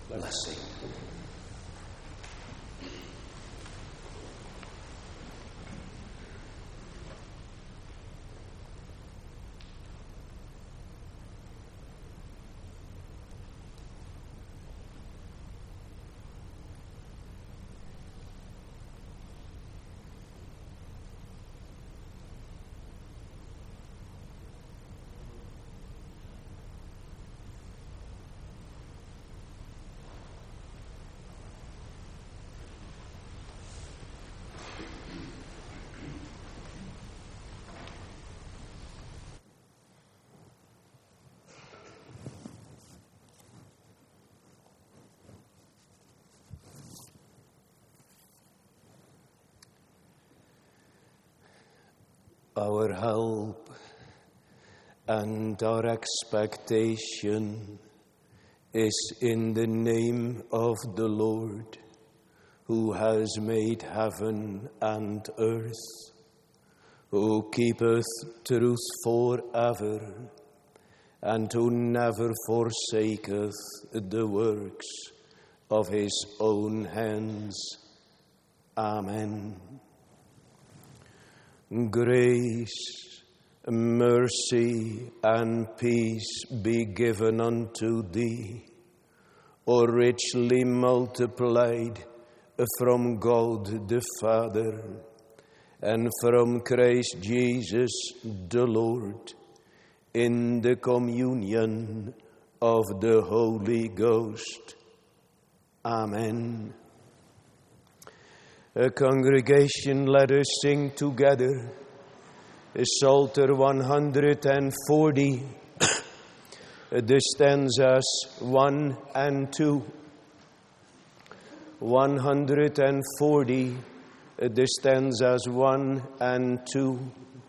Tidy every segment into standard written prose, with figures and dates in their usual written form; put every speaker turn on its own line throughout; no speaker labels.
blessing. Our help and our expectation is in the name of the Lord, who has made heaven and earth, who keepeth truth forever, and who never forsaketh the works of his own hands. Amen. Grace, mercy, and peace be given unto thee, O richly multiplied from God the Father, and from Christ Jesus the Lord, in the communion of the Holy Ghost. Amen. A congregation, let us sing together Psalter 140, the stanzas 1 and 2. 140, the stanzas 1 and 2.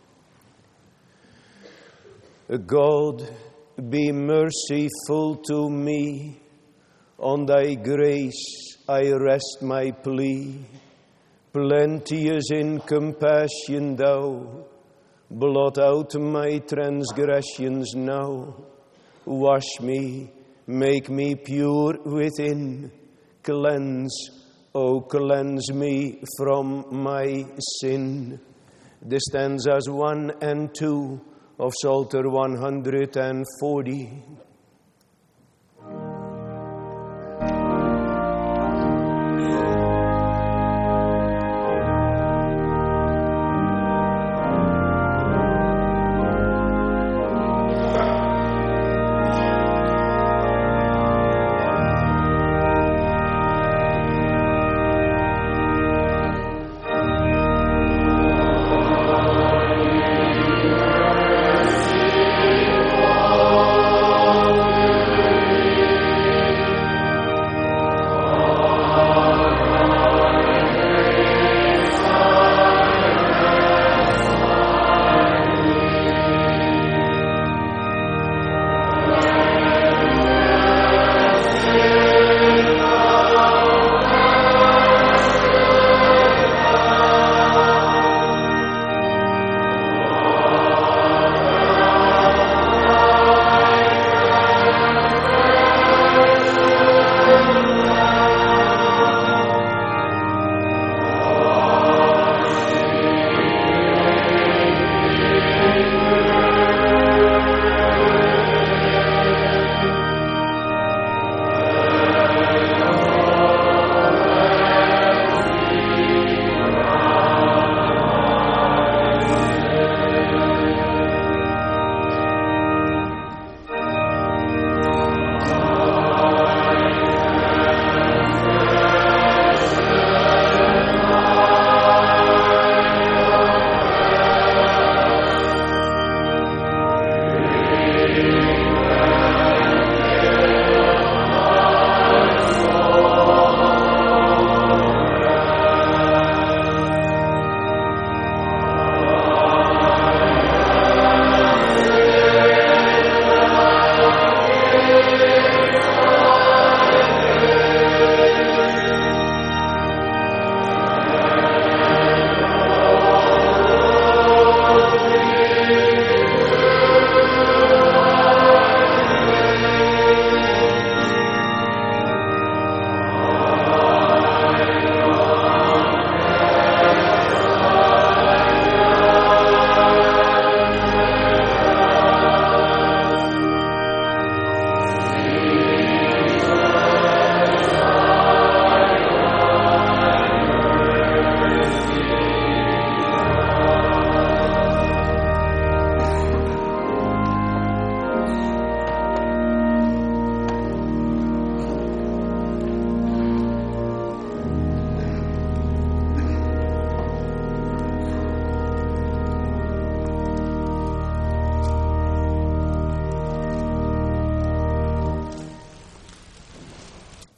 God, be merciful to me, on thy grace I rest my plea. Plenteous in compassion thou, blot out my transgressions now. Wash me, make me pure within. Cleanse, oh cleanse me from my sin. The stanzas 1 and 2 of Psalter 140.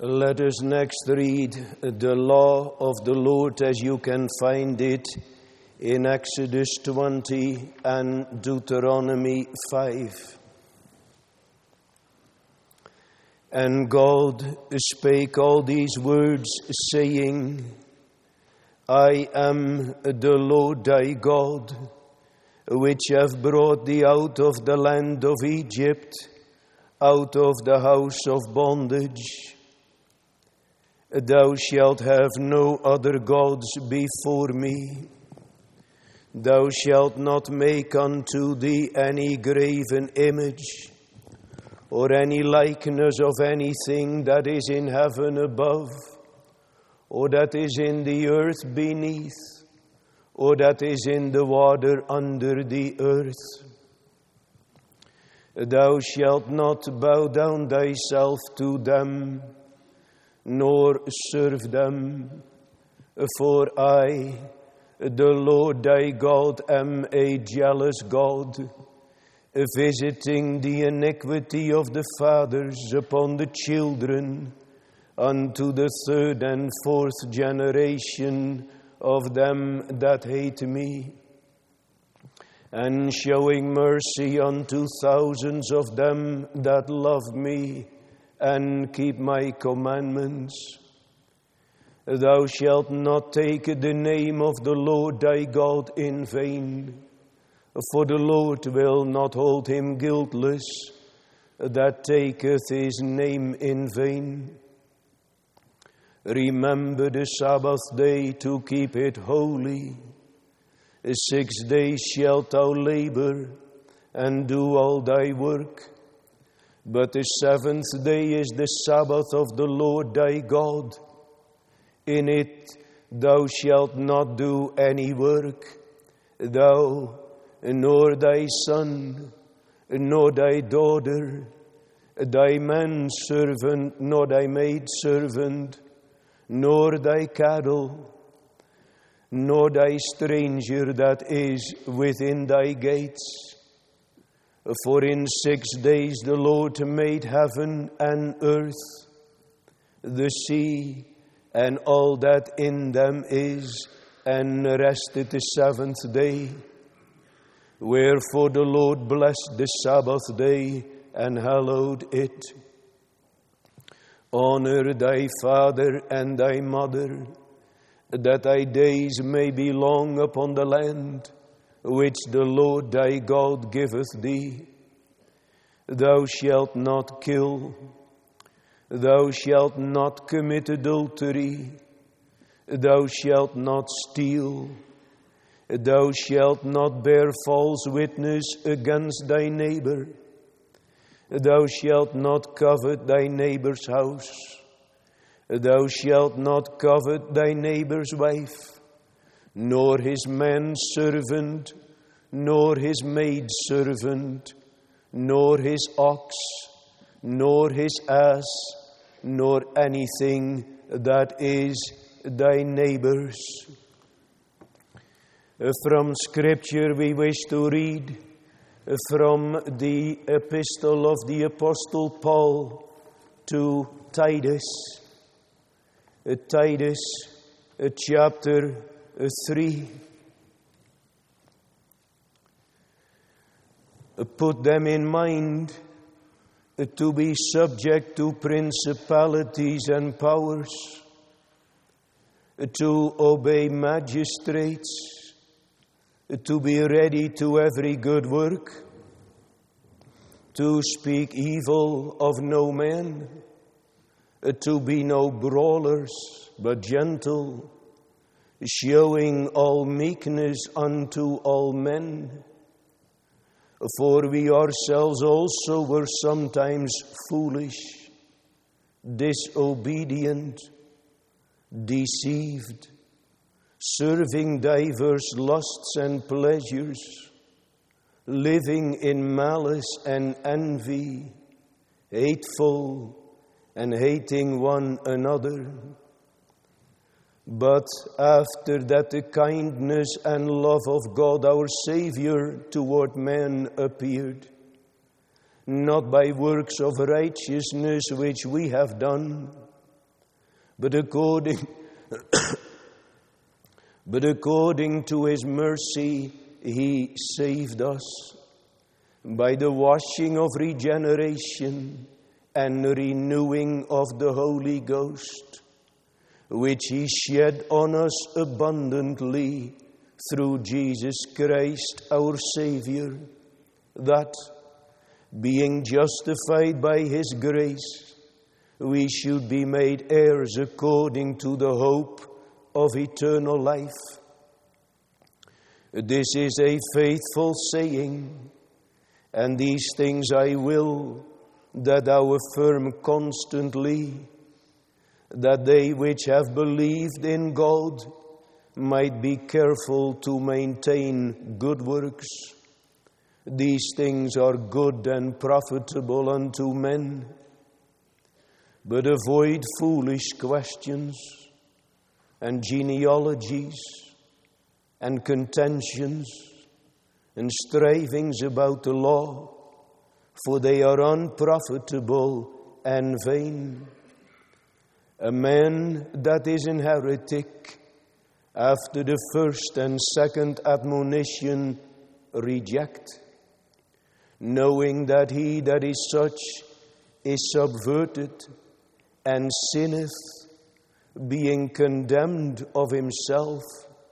Let us next read the law of the Lord as you can find it in Exodus 20 and Deuteronomy 5. And God spake all these words, saying, I am the Lord thy God, which have brought thee out of the land of Egypt, out of the house of bondage. Thou shalt have no other gods before me. Thou shalt not make unto thee any graven image, or any likeness of anything that is in heaven above, or that is in the earth beneath, or that is in the water under the earth. Thou shalt not bow down thyself to them, nor serve them, for I, the Lord thy God, am a jealous God, visiting the iniquity of the fathers upon the children, unto the third and fourth generation of them that hate me, and showing mercy unto thousands of them that love me, and keep my commandments. Thou shalt not take the name of the Lord thy God in vain, for the Lord will not hold him guiltless that taketh his name in vain. Remember the Sabbath day to keep it holy. 6 days shalt thou labor and do all thy work. But the seventh day is the Sabbath of the Lord thy God. In it thou shalt not do any work, thou, nor thy son, nor thy daughter, thy manservant, nor thy maidservant, nor thy cattle, nor thy stranger that is within thy gates. For in 6 days the Lord made heaven and earth, the sea, and all that in them is, and rested the seventh day. Wherefore the Lord blessed the Sabbath day and hallowed it. Honor thy father and thy mother, that thy days may be long upon the land which the Lord thy God giveth thee. Thou shalt not kill. Thou shalt not commit adultery. Thou shalt not steal. Thou shalt not bear false witness against thy neighbor. Thou shalt not covet thy neighbor's house. Thou shalt not covet thy neighbor's wife, nor his manservant, nor his maidservant, nor his ox, nor his ass, nor anything that is thy neighbor's. From Scripture we wish to read from the epistle of the Apostle Paul to Titus. Titus chapter 3. Put them in mind to be subject to principalities and powers, to obey magistrates, to be ready to every good work, to speak evil of no man, to be no brawlers, but gentle, showing all meekness unto all men. For we ourselves also were sometimes foolish, disobedient, deceived, serving diverse lusts and pleasures, living in malice and envy, hateful, and hating one another. But after that the kindness and love of God our Savior toward man appeared, not by works of righteousness which we have done, but according to his mercy he saved us by the washing of regeneration and renewing of the Holy Ghost, which he shed on us abundantly through Jesus Christ our Savior, that, being justified by his grace, we should be made heirs according to the hope of eternal life. This is a faithful saying, and these things I will that thou affirm constantly, that they which have believed in God might be careful to maintain good works. These things are good and profitable unto men. But avoid foolish questions and genealogies and contentions and strivings about the law, for they are unprofitable and vain. A man that is an heretic, after the first and second admonition, reject, knowing that he that is such is subverted and sinneth, being condemned of himself.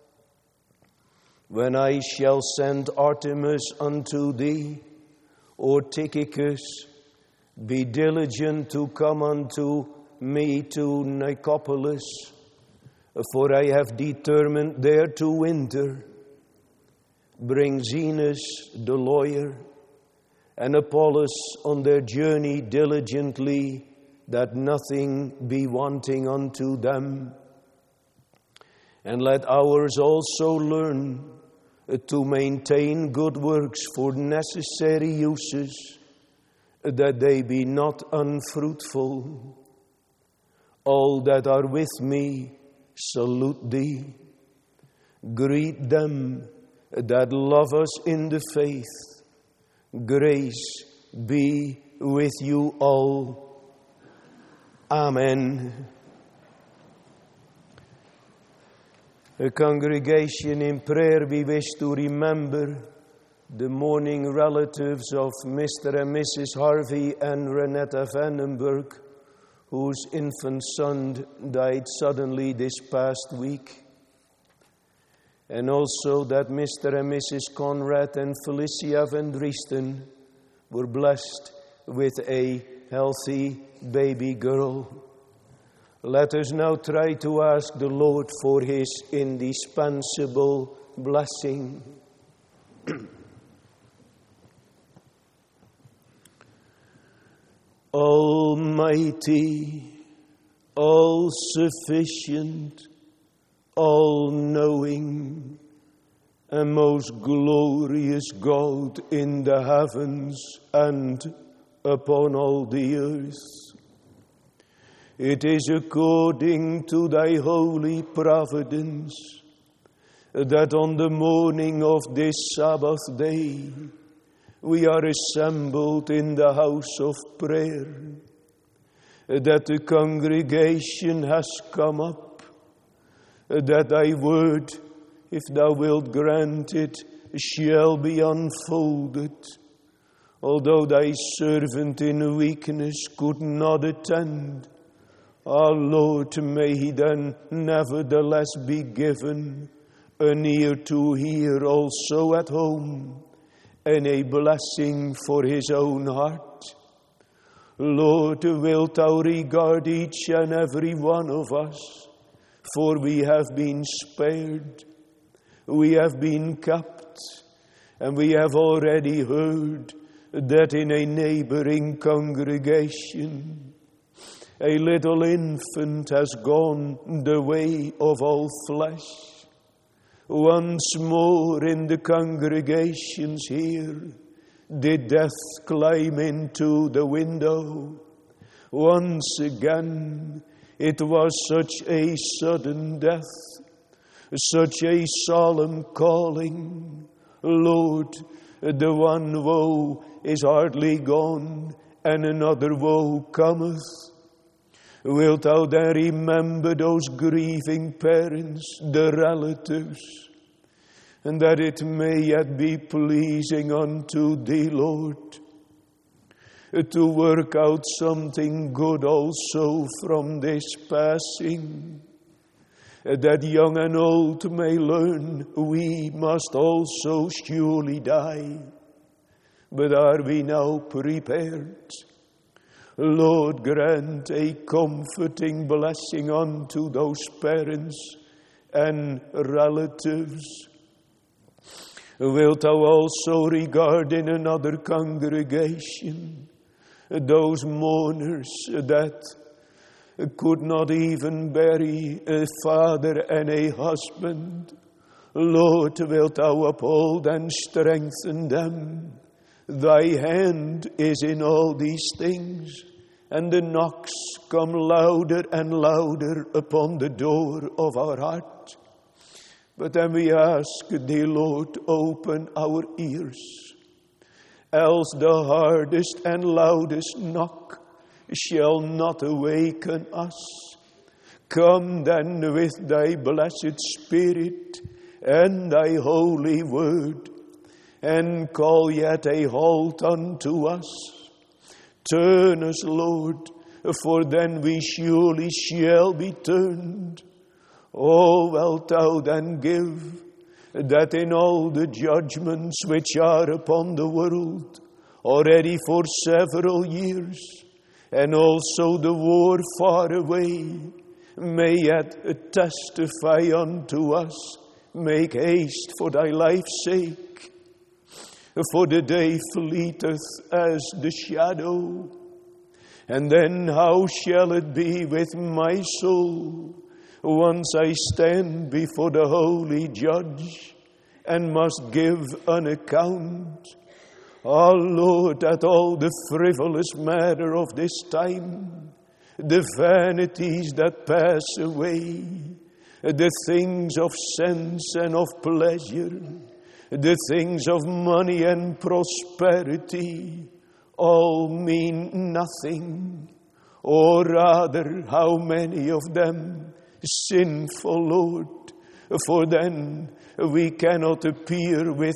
When I shall send Artemas unto thee, or Tychicus, be diligent to come unto me to Nicopolis, for I have determined there to winter. Bring Zenas the lawyer and Apollos on their journey diligently, that nothing be wanting unto them. And let ours also learn to maintain good works for necessary uses, that they be not unfruitful. All that are with me salute thee. Greet them that love us in the faith. Grace be with you all. Amen. A congregation in prayer, we wish to remember the mourning relatives of Mr. and Mrs. Harvey and Renetta Vandenberg, whose infant son died suddenly this past week. And also that Mr. and Mrs. Conrad and Felicia Van Driesten were blessed with a healthy baby girl. Let us now try to ask the Lord for his indispensable blessing. Almighty, all-sufficient, all-knowing, and most glorious God in the heavens and upon all the earth, it is according to thy holy providence that on the morning of this Sabbath day we are assembled in the house of prayer, that the congregation has come up, that thy word, if thou wilt grant it, shall be unfolded. Although thy servant in weakness could not attend, our Lord, may he then nevertheless be given an ear to hear also at home, and a blessing for his own heart. Lord, wilt thou regard each and every one of us, for we have been spared, we have been kept, and we have already heard that in a neighboring congregation a little infant has gone the way of all flesh. Once more in the congregations here did death climb into the window. Once again it was such a sudden death, such a solemn calling. Lord, the one woe is hardly gone, and another woe cometh. Wilt thou then remember those grieving parents, the relatives, and that it may yet be pleasing unto thee, Lord, to work out something good also from this passing, that young and old may learn we must also surely die. But are we now prepared? Lord, grant a comforting blessing unto those parents and relatives. Wilt thou also regard in another congregation those mourners that could not even bury a father and a husband? Lord, wilt thou uphold and strengthen them? Thy hand is in all these things, and the knocks come louder and louder upon the door of our heart. But then we ask thee, Lord, open our ears, else the hardest and loudest knock shall not awaken us. Come then with thy blessed Spirit and thy holy word, and call yet a halt unto us. Turn us, Lord, for then we surely shall be turned. Oh, wilt thou then give that in all the judgments which are upon the world already for several years, and also the war far away, may yet testify unto us, make haste for thy life's sake. For the day fleeteth as the shadow, and then how shall it be with my soul once I stand before the holy judge and must give an account? O Lord, that all the frivolous matter of this time, the vanities that pass away, the things of sense and of pleasure, the things of money and prosperity, all mean nothing. Or rather, how many of them sinful, Lord, for then we cannot appear with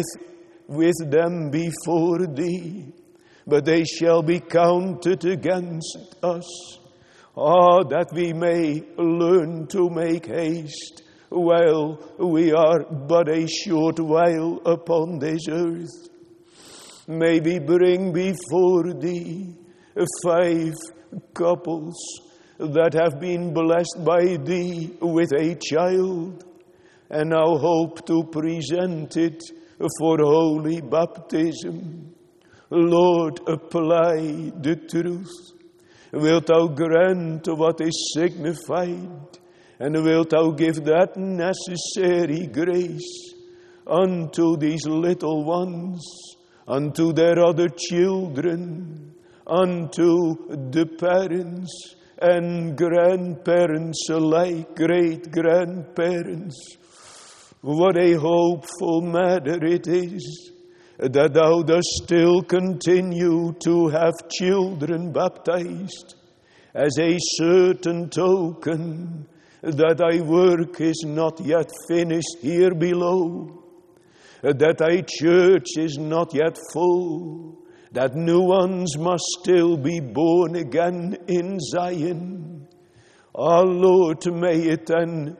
them before thee, but they shall be counted against us. Ah, that we may learn to make haste while we are but a short while upon this earth. May we bring before thee 5 couples that have been blessed by thee with a child, and now hope to present it for holy baptism. Lord, apply the truth. Wilt thou grant what is signified, and wilt thou give that necessary grace unto these little ones, unto their other children, unto the parents and grandparents alike, great-grandparents. What a hopeful matter it is that thou dost still continue to have children baptized as a certain token that thy work is not yet finished here below, that thy church is not yet full, that new ones must still be born again in Zion. Our Lord, may it then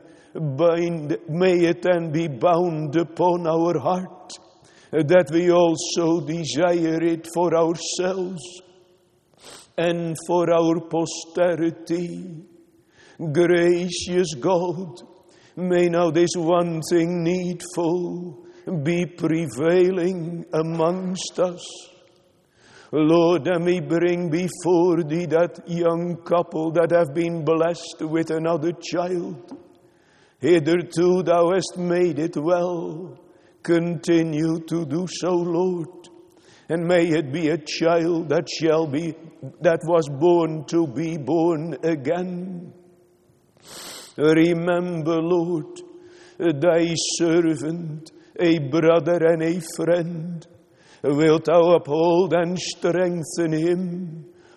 be bound upon our heart, that we also desire it for ourselves and for our posterity. Gracious God, may now this one thing needful be prevailing amongst us. Lord, let me bring before thee that young couple that have been blessed with another child. Hitherto thou hast made it well. Continue to do so, Lord. And may it be a child that was born to be born again. Remember, Lord, thy servant, a brother and a friend. Wilt thou uphold and strengthen him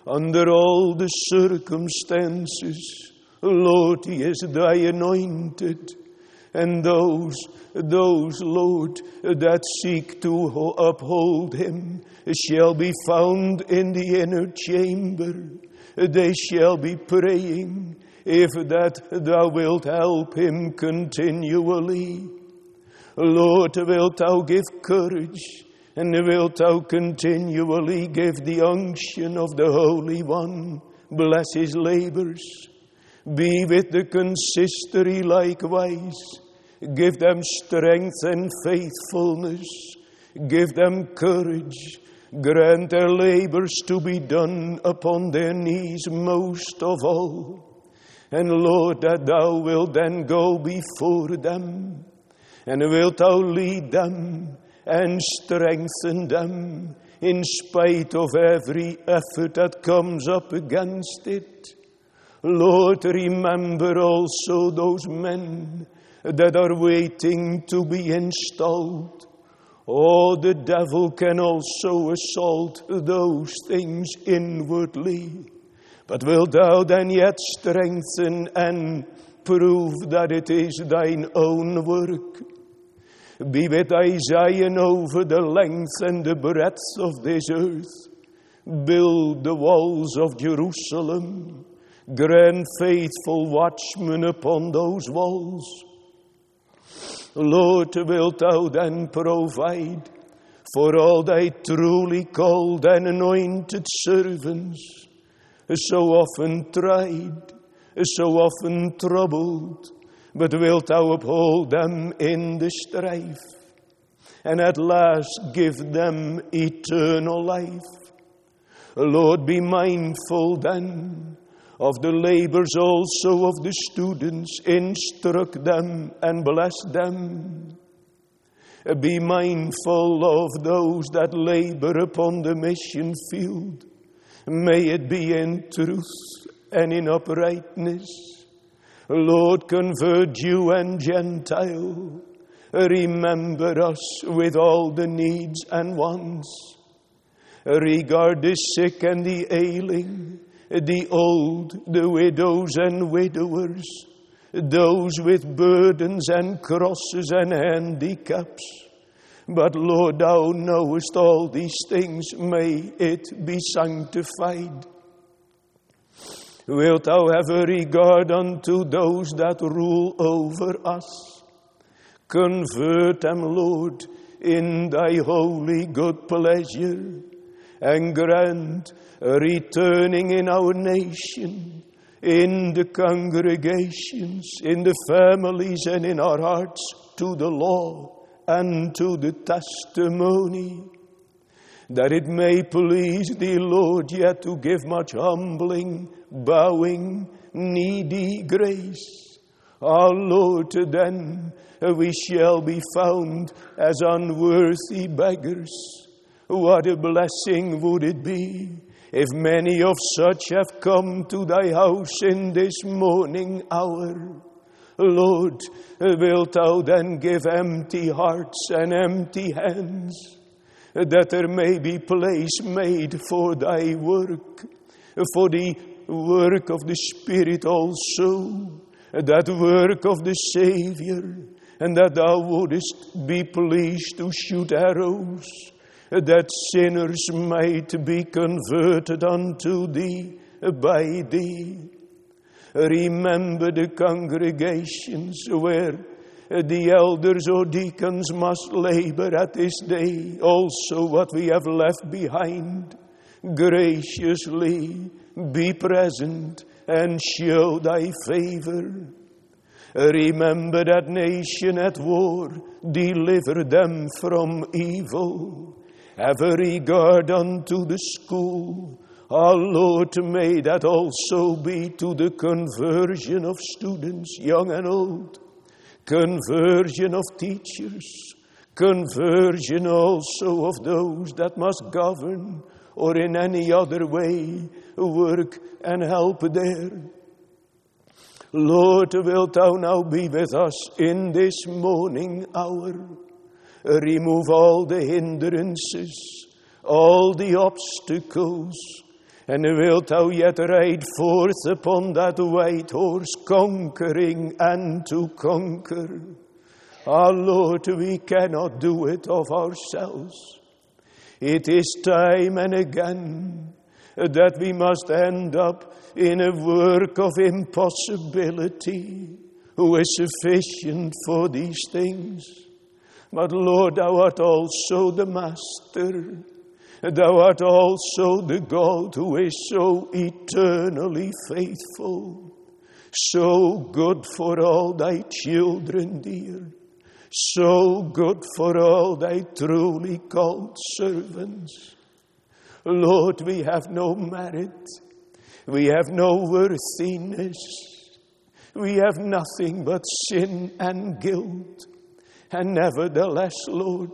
under all the circumstances. Lord, he is thy anointed. And those, Lord, that seek to uphold him shall be found in the inner chamber. They shall be praying, if that thou wilt help him continually. Lord, wilt thou give courage, and wilt thou continually give the unction of the Holy One. Bless his labors. Be with the consistory likewise. Give them strength and faithfulness. Give them courage. Grant their labors to be done upon their knees most of all. And Lord, that thou wilt then go before them, and wilt thou lead them and strengthen them in spite of every effort that comes up against it. Lord, remember also those men that are waiting to be installed. Oh, the devil can also assault those things inwardly. But wilt thou then yet strengthen and prove that it is thine own work? Be with thy Zion over the length and the breadth of this earth. Build the walls of Jerusalem. Grant faithful watchmen upon those walls. Lord, wilt thou then provide for all thy truly called and anointed servants, so often tried, so often troubled, but wilt thou uphold them in the strife, and at last give them eternal life. Lord, be mindful then of the labors also of the students. Instruct them and bless them. Be mindful of those that labor upon the mission field. May it be in truth and in uprightness. Lord, convert Jew and Gentile. Remember us with all the needs and wants. Regard the sick and the ailing, the old, the widows and widowers, those with burdens and crosses and handicaps. But Lord, thou knowest all these things, may it be sanctified. Wilt thou have a regard unto those that rule over us? Convert them, Lord, in thy holy good pleasure, and grant returning in our nation, in the congregations, in the families, and in our hearts to the law and to the testimony, that it may please thee, Lord, yet to give much humbling, bowing, needy grace. Our Lord, then we shall be found as unworthy beggars. What a blessing would it be if many of such have come to thy house in this morning hour. Lord, wilt thou then give empty hearts and empty hands, that there may be place made for thy work, for the work of the Spirit also, that work of the Savior, and that thou wouldest be pleased to shoot arrows, that sinners might be converted unto thee by thee. Remember the congregations where the elders or deacons must labor at this day, also what we have left behind. Graciously be present and show thy favor. Remember that nation at war, deliver them from evil. Have a regard unto the school. Our Lord, may that also be to the conversion of students, young and old. Conversion of teachers. Conversion also of those that must govern or in any other way work and help there. Lord, wilt thou now be with us in this morning hour? Remove all the hindrances, all the obstacles, En wilt thou yet ride forth upon that white horse, conquering and to conquer. Our Lord, we cannot do it of ourselves. It is time and again that we must end up in a work of impossibility. Who is sufficient for these things? But Lord, thou art also the Master. Thou art also the God who is so eternally faithful, so good for all thy children dear, so good for all thy truly called servants. Lord, we have no merit, we have no worthiness, we have nothing but sin and guilt, and nevertheless, Lord,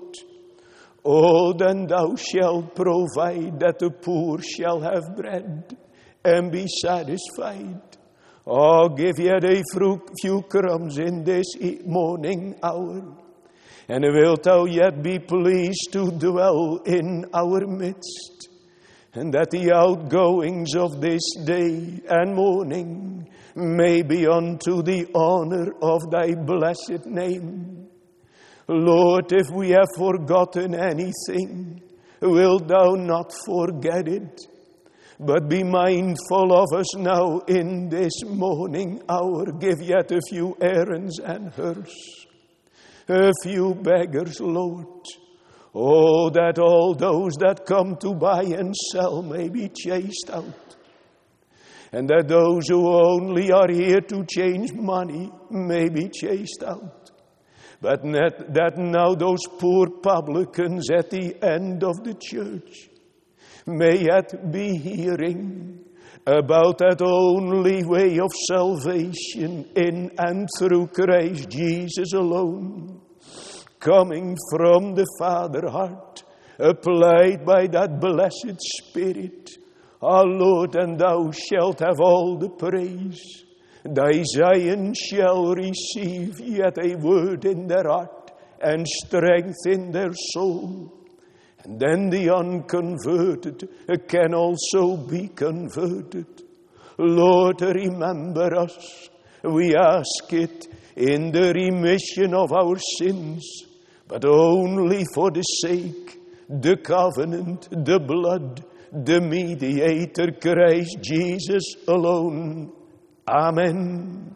oh, then thou shalt provide that the poor shall have bread and be satisfied. Oh, give yet a few crumbs in this morning hour, and wilt thou yet be pleased to dwell in our midst, and that the outgoings of this day and morning may be unto the honor of thy blessed name. Lord, if we have forgotten anything, wilt thou not forget it, but be mindful of us now in this morning hour. Give yet a few errands and hearse, a few beggars, Lord. Oh, that all those that come to buy and sell may be chased out, and that those who only are here to change money may be chased out. But that now those poor publicans at the end of the church may yet be hearing about that only way of salvation in and through Christ Jesus alone, coming from the Father heart, applied by that blessed Spirit. Our Lord, and thou shalt have all the praise. Thy Zion shall receive yet a word in their heart and strength in their soul. And then the unconverted can also be converted. Lord, remember us. We ask it in the remission of our sins, but only for the sake, the covenant, the blood, the mediator, Christ Jesus alone. Amen.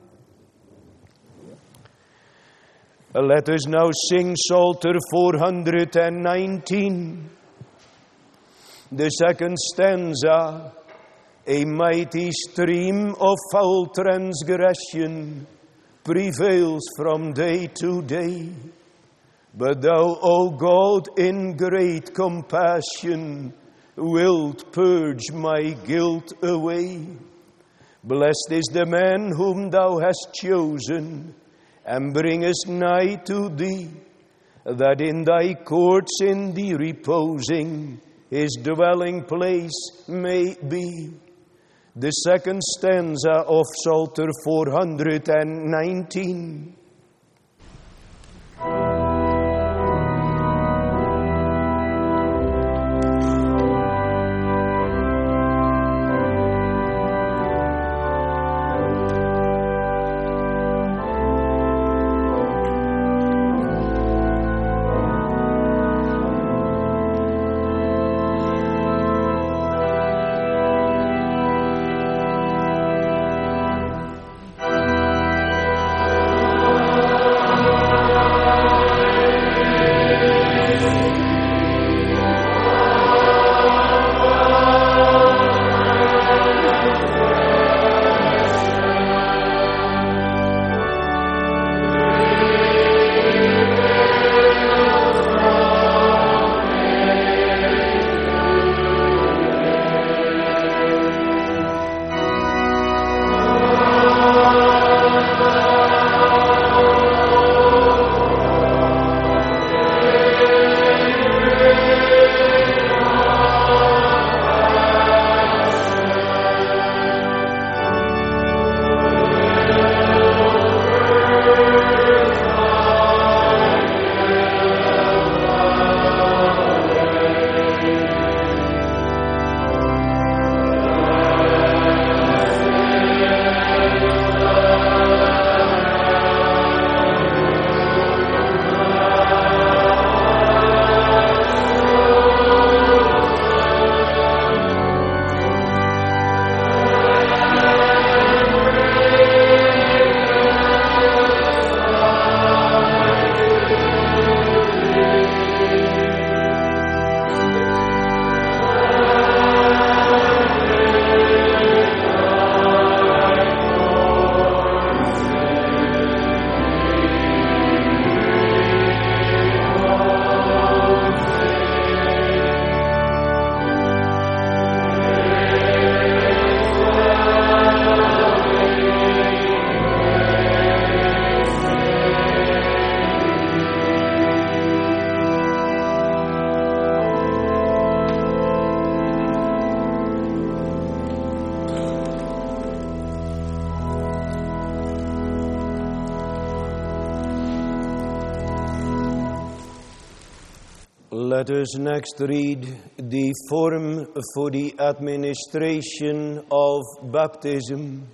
Let us now sing Psalter 419. The second stanza. A mighty stream of foul transgression prevails from day to day. But thou, O God, in great compassion, wilt purge my guilt away. Blessed is the man whom thou hast chosen, and bringest nigh to thee, that in thy courts in thee reposing, his dwelling place may be. The second stanza of Psalter 419. Let us next read the form for the administration of baptism.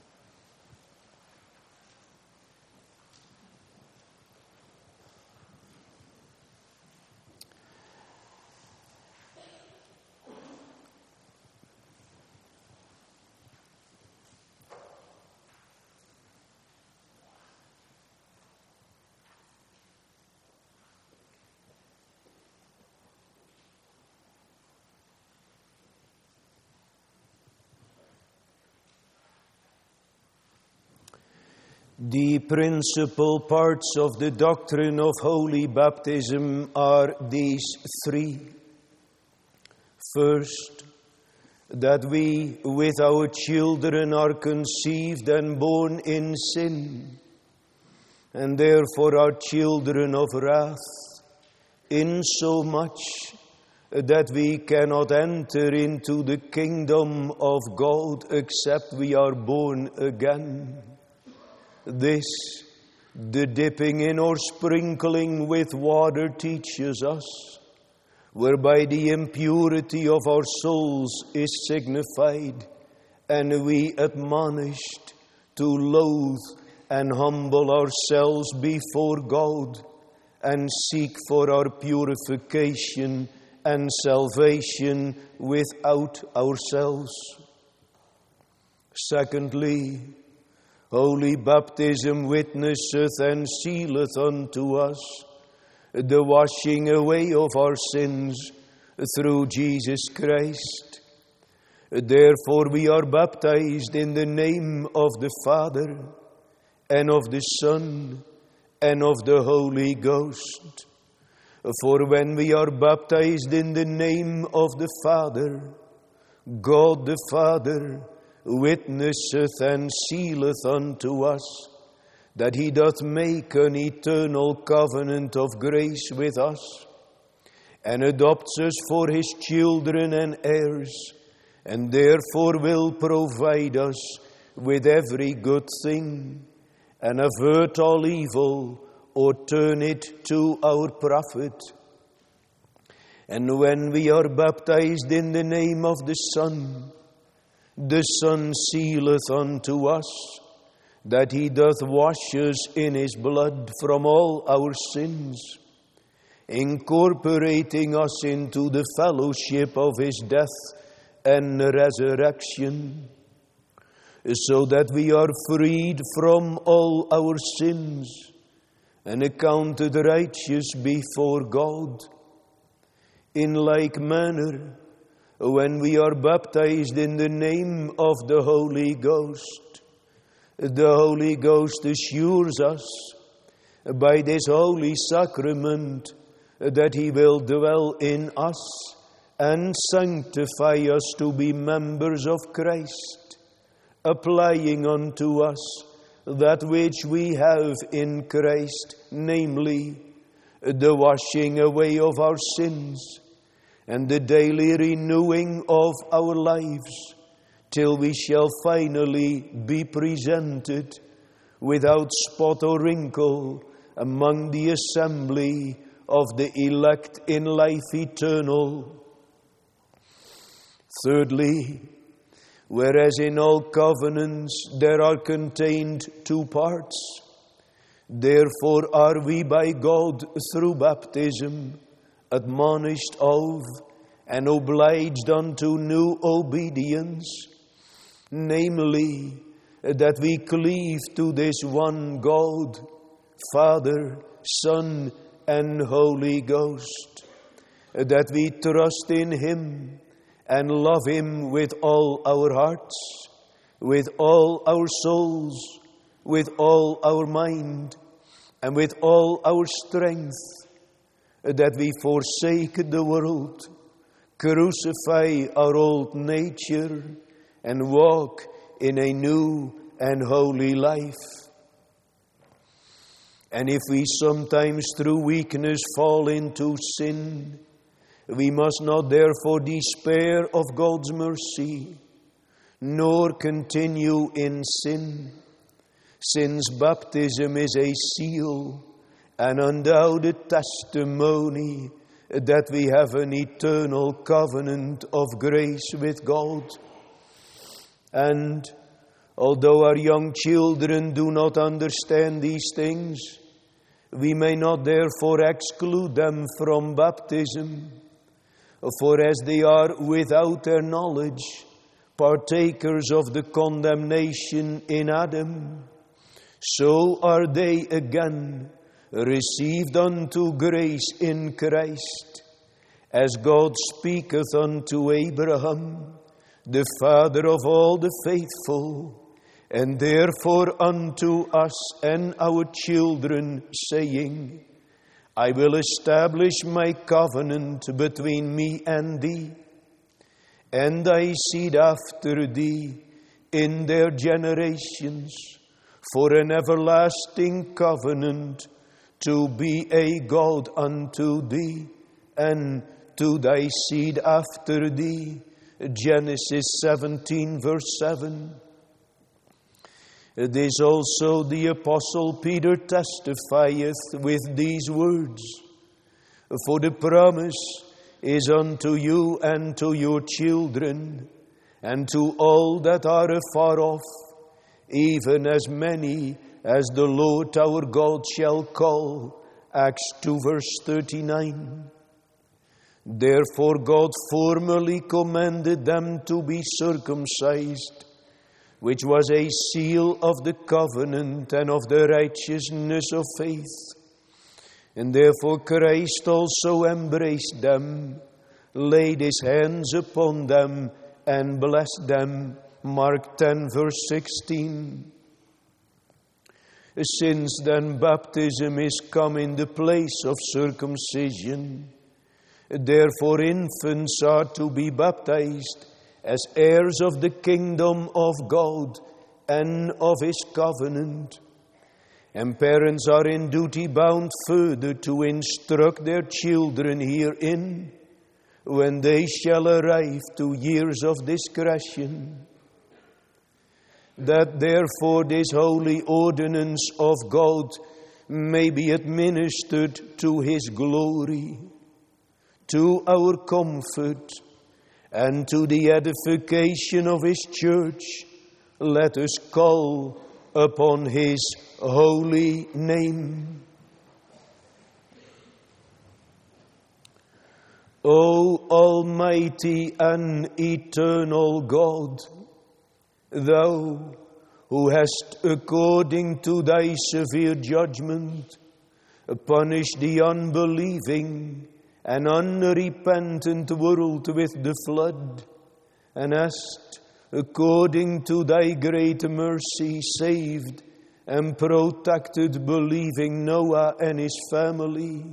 The principal parts of the doctrine of holy baptism are these three. First, that we with our children are conceived and born in sin, and therefore are children of wrath, insomuch that we cannot enter into the kingdom of God except we are born again. This, the dipping in or sprinkling with water teaches us, whereby the impurity of our souls is signified, and we admonished to loathe and humble ourselves before God, and seek for our purification and salvation without ourselves. Secondly, holy baptism witnesseth and sealeth unto us the washing away of our sins through Jesus Christ. Therefore we are baptized in the name of the Father, and of the Son, and of the Holy Ghost. For when we are baptized in the name of the Father, God the Father witnesseth and sealeth unto us that he doth make an eternal covenant of grace with us, and adopts us for his children and heirs, and therefore will provide us with every good thing, and avert all evil, or turn it to our profit. And when we are baptized in the name of the Son sealeth unto us that he doth wash us in his blood from all our sins, incorporating us into the fellowship of his death and resurrection, so that we are freed from all our sins and accounted righteous before God. In like manner, when we are baptized in the name of the Holy Ghost, the Holy Ghost assures us by this holy sacrament that he will dwell in us and sanctify us to be members of Christ, applying unto us that which we have in Christ, namely, the washing away of our sins and the daily renewing of our lives, till we shall finally be presented without spot or wrinkle among the assembly of the elect in life eternal. Thirdly, whereas in all covenants there are contained two parts, therefore are we by God through baptism admonished of and obliged unto new obedience, namely, that we cleave to this one God, Father, Son, and Holy Ghost, that we trust in him and love him with all our hearts, with all our souls, with all our mind, and with all our strength, that we forsake the world, crucify our old nature, and walk in a new and holy life. And if we sometimes through weakness fall into sin, we must not therefore despair of God's mercy, nor continue in sin, since baptism is a seal, an undoubted testimony that we have an eternal covenant of grace with God. And although our young children do not understand these things, we may not therefore exclude them from baptism. For as they are without their knowledge, partakers of the condemnation in Adam, so are they again received unto grace in Christ, as God speaketh unto Abraham, the father of all the faithful, and therefore unto us and our children, saying, I will establish my covenant between me and thee, and thy seed after thee in their generations, for an everlasting covenant, to be a God unto thee, and to thy seed after thee. Genesis 17, verse 7. This also the Apostle Peter testifieth with these words, for the promise is unto you and to your children, and to all that are afar off, even as many as the Lord our God shall call. Acts 2 verse 39. Therefore God formerly commanded them to be circumcised, which was a seal of the covenant and of the righteousness of faith. And therefore Christ also embraced them, laid his hands upon them, and blessed them. Mark 10 verse 16. Since then baptism is come in the place of circumcision, therefore infants are to be baptized as heirs of the kingdom of God and of his covenant. And parents are in duty bound further to instruct their children herein, when they shall arrive to years of discretion, that therefore this holy ordinance of God may be administered to his glory, to our comfort, and to the edification of his church, let us call upon his holy name. O Almighty and eternal God, thou who hast, according to thy severe judgment, punished the unbelieving and unrepentant world with the flood, and hast, according to thy great mercy, saved and protected believing Noah and his family,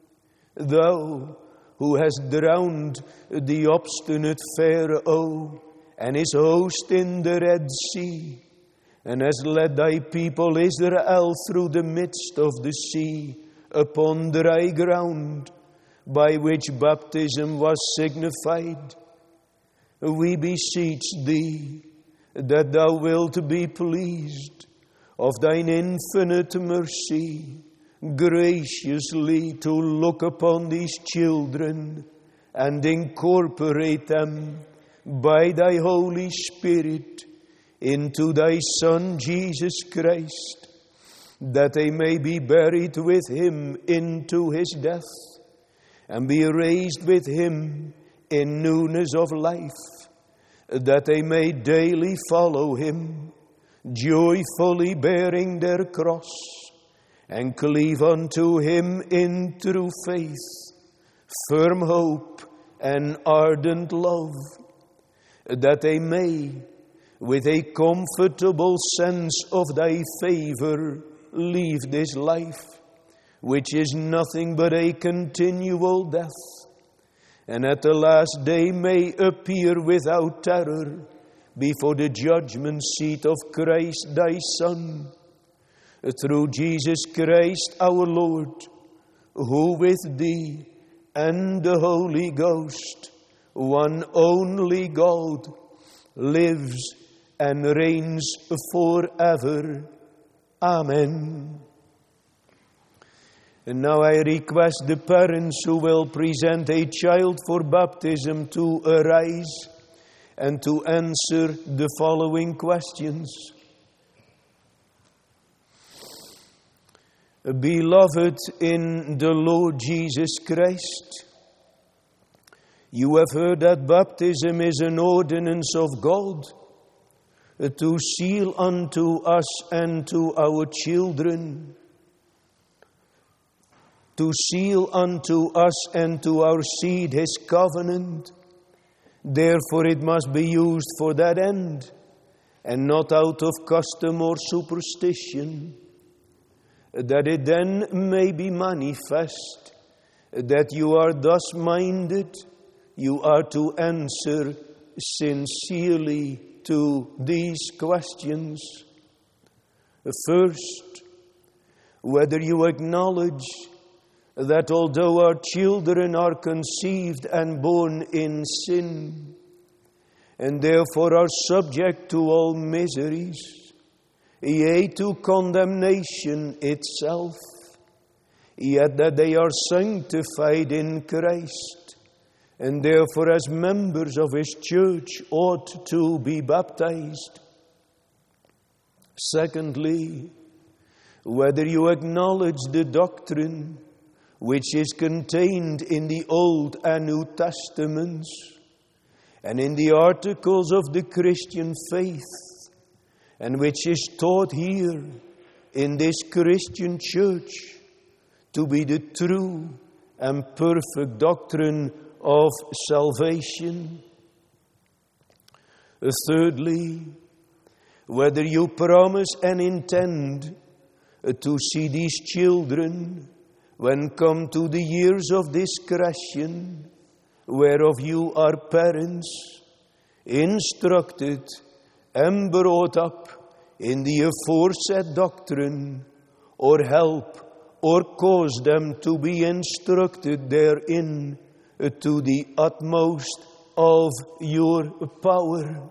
thou who hast drowned the obstinate Pharaoh and his host in the Red Sea, and hast led thy people Israel through the midst of the sea upon dry ground, by which baptism was signified, we beseech thee that thou wilt be pleased of thine infinite mercy graciously to look upon these children and incorporate them by thy Holy Spirit into thy Son Jesus Christ, that they may be buried with him into his death, and be raised with him in newness of life, that they may daily follow him, joyfully bearing their cross, and cleave unto him in true faith, firm hope, and ardent love, that they may, with a comfortable sense of thy favor, leave this life, which is nothing but a continual death, and at the last day may appear without terror before the judgment seat of Christ thy Son, through Jesus Christ our Lord, who with thee and the Holy Ghost, one only God, lives and reigns forever. Amen. And now I request the parents who will present a child for baptism to arise and to answer the following questions. Beloved in the Lord Jesus Christ, you have heard that baptism is an ordinance of God to seal unto us and to our children, to seal unto us and to our seed His covenant. Therefore it must be used for that end, and not out of custom or superstition, that it then may be manifest that you are thus minded. You are to answer sincerely to these questions. First, whether you acknowledge that although our children are conceived and born in sin, and therefore are subject to all miseries, yea, to condemnation itself, yet that they are sanctified in Christ, and therefore as members of His church ought to be baptized. Secondly, whether you acknowledge the doctrine which is contained in the Old and New Testaments and in the articles of the Christian faith, and which is taught here in this Christian church to be the true and perfect doctrine of salvation. Thirdly, whether you promise and intend to see these children, when come to the years of discretion, whereof you are parents, instructed and brought up in the aforesaid doctrine, or help or cause them to be instructed therein to the utmost of your power.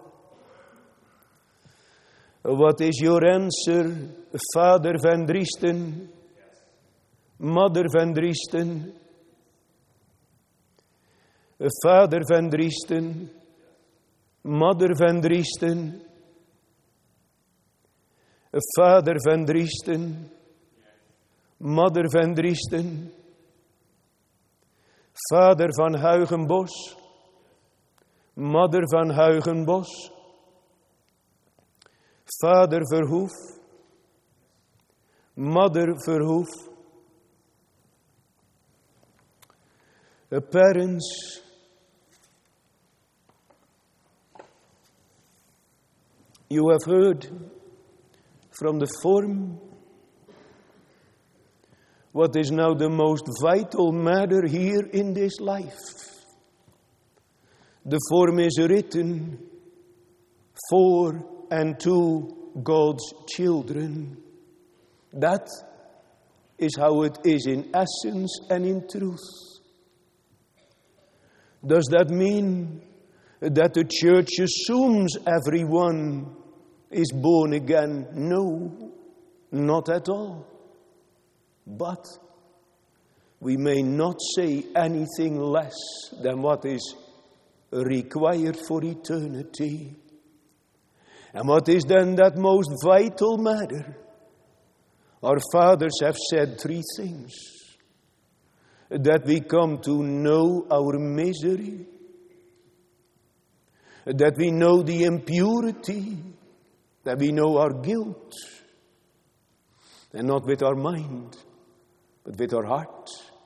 What is your answer, Vader van Driesten, Mother van Driesten? Vader van Driesten, Mother van Driesten, Vader van Driesten, Mother van Driesten, Vader van Huigenbos, Mother van Huigenbos, Vader Verhoef, Mother Verhoef. Parents, you have heard from the form what is now the most vital matter here in this life. The form is written for and to God's children. That is how it is in essence and in truth. Does that mean that the church assumes everyone is born again? No, not at all. But we may not say anything less than what is required for eternity. And what is then that most vital matter? Our fathers have said three things. That we come to know our misery, that we know the impurity, that we know our guilt, and not with our mind, but with our heart.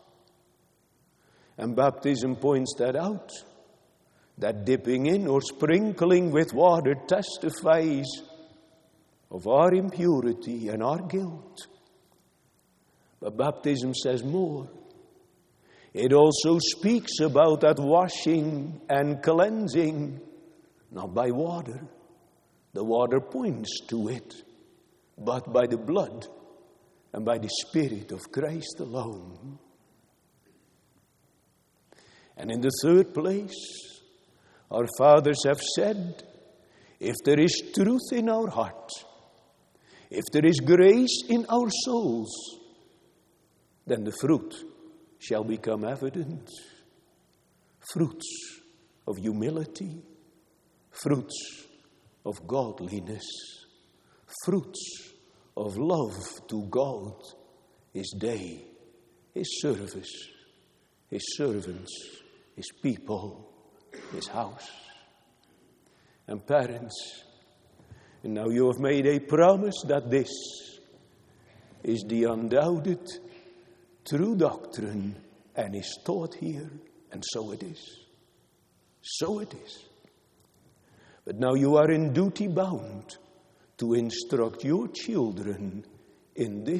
And baptism points that out, that dipping in or sprinkling with water testifies of our impurity and our guilt. But baptism says more. It also speaks about that washing and cleansing, not by water. The water points to it, but by the blood and by the Spirit of Christ alone. And in the third place, our fathers have said, if there is truth in our heart, if there is grace in our souls, then the fruit shall become evident. Fruits of humility, fruits of godliness, fruits of love to God, His day, His service, His servants, His people, His house. And parents, and now you have made a promise that this is the undoubted true doctrine and is taught here, and so it is. So it is. But now you are in duty bound to instruct your children in this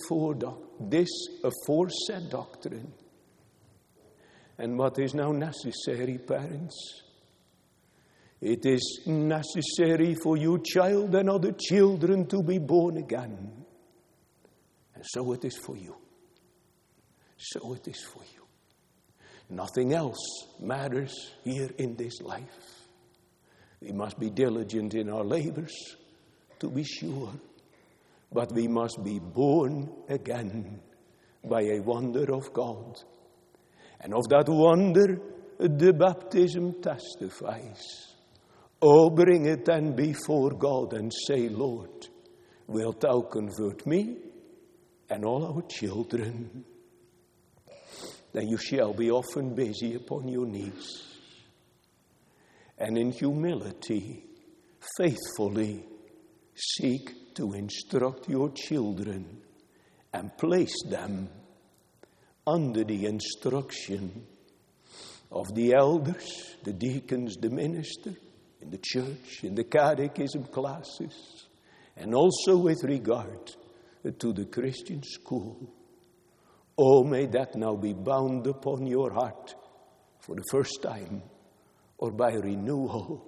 aforesaid doctrine. And what is now necessary, parents? It is necessary for your child and other children to be born again. And so it is for you. So it is for you. Nothing else matters here in this life. We must be diligent in our labors, to be sure. But we must be born again by a wonder of God. And of that wonder, the baptism testifies. Oh, bring it then before God and say, Lord, wilt thou convert me and all our children? Then you shall be often busy upon your knees. And in humility, faithfully seek to instruct your children and place them under the instruction of the elders, the deacons, the minister, in the church, in the catechism classes, and also with regard to the Christian school. Oh, may that now be bound upon your heart for the first time or by renewal.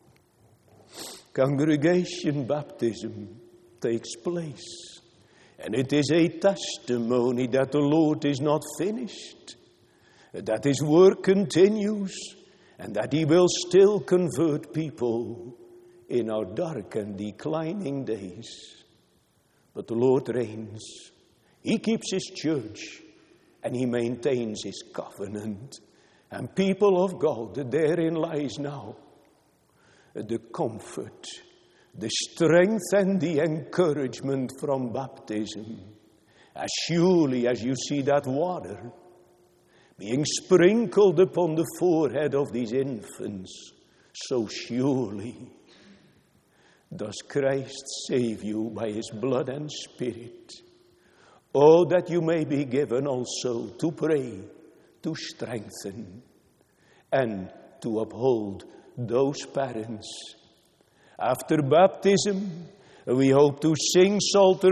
Congregation baptism takes place, and it is a testimony that the Lord is not finished, that His work continues, and that He will still convert people in our dark and declining days. But the Lord reigns. He keeps His church, and He maintains His covenant. And people of God, therein lies now the comfort, the strength, and the encouragement from baptism. As surely as you see that water being sprinkled upon the forehead of these infants, so surely does Christ save you by His blood and Spirit. Oh, that you may be given also to pray, to strengthen, and to uphold those parents. After baptism, we hope to sing Psalter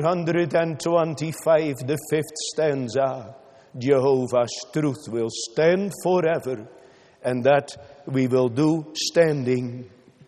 425, the 5th stanza. Jehovah's truth will stand forever, and that we will do standing.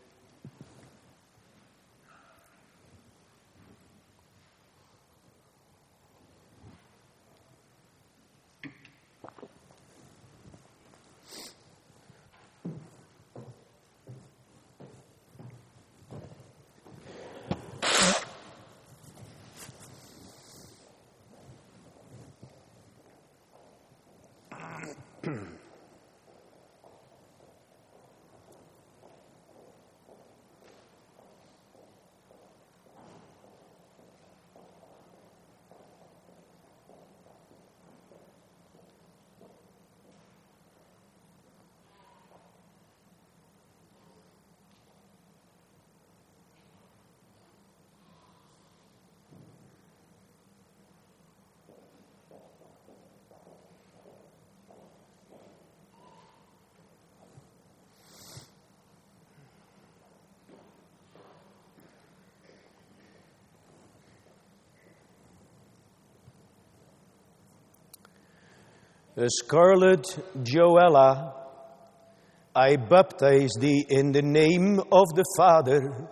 Scarlet Joella, I baptize thee in the name of the Father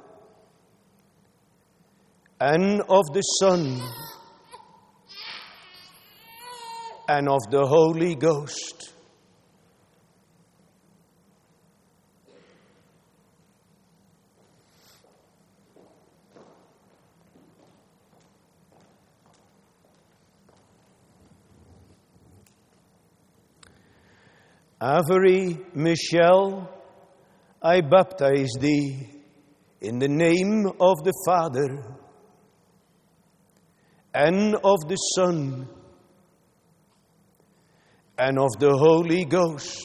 and of the Son and of the Holy Ghost. Avery Michelle, I baptize thee in the name of the Father and of the Son and of the Holy Ghost.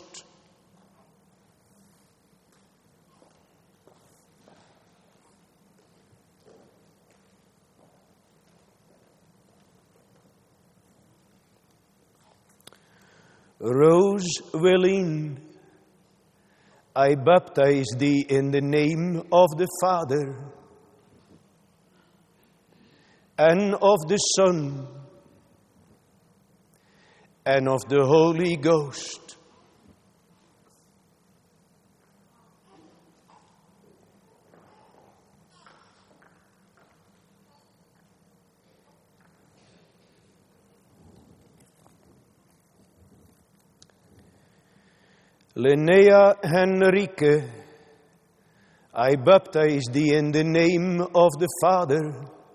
Rose Willeen, I baptize thee in the name of the Father and of the Son and of the Holy Ghost. Linnea Henrique, I baptize thee in the name of the Father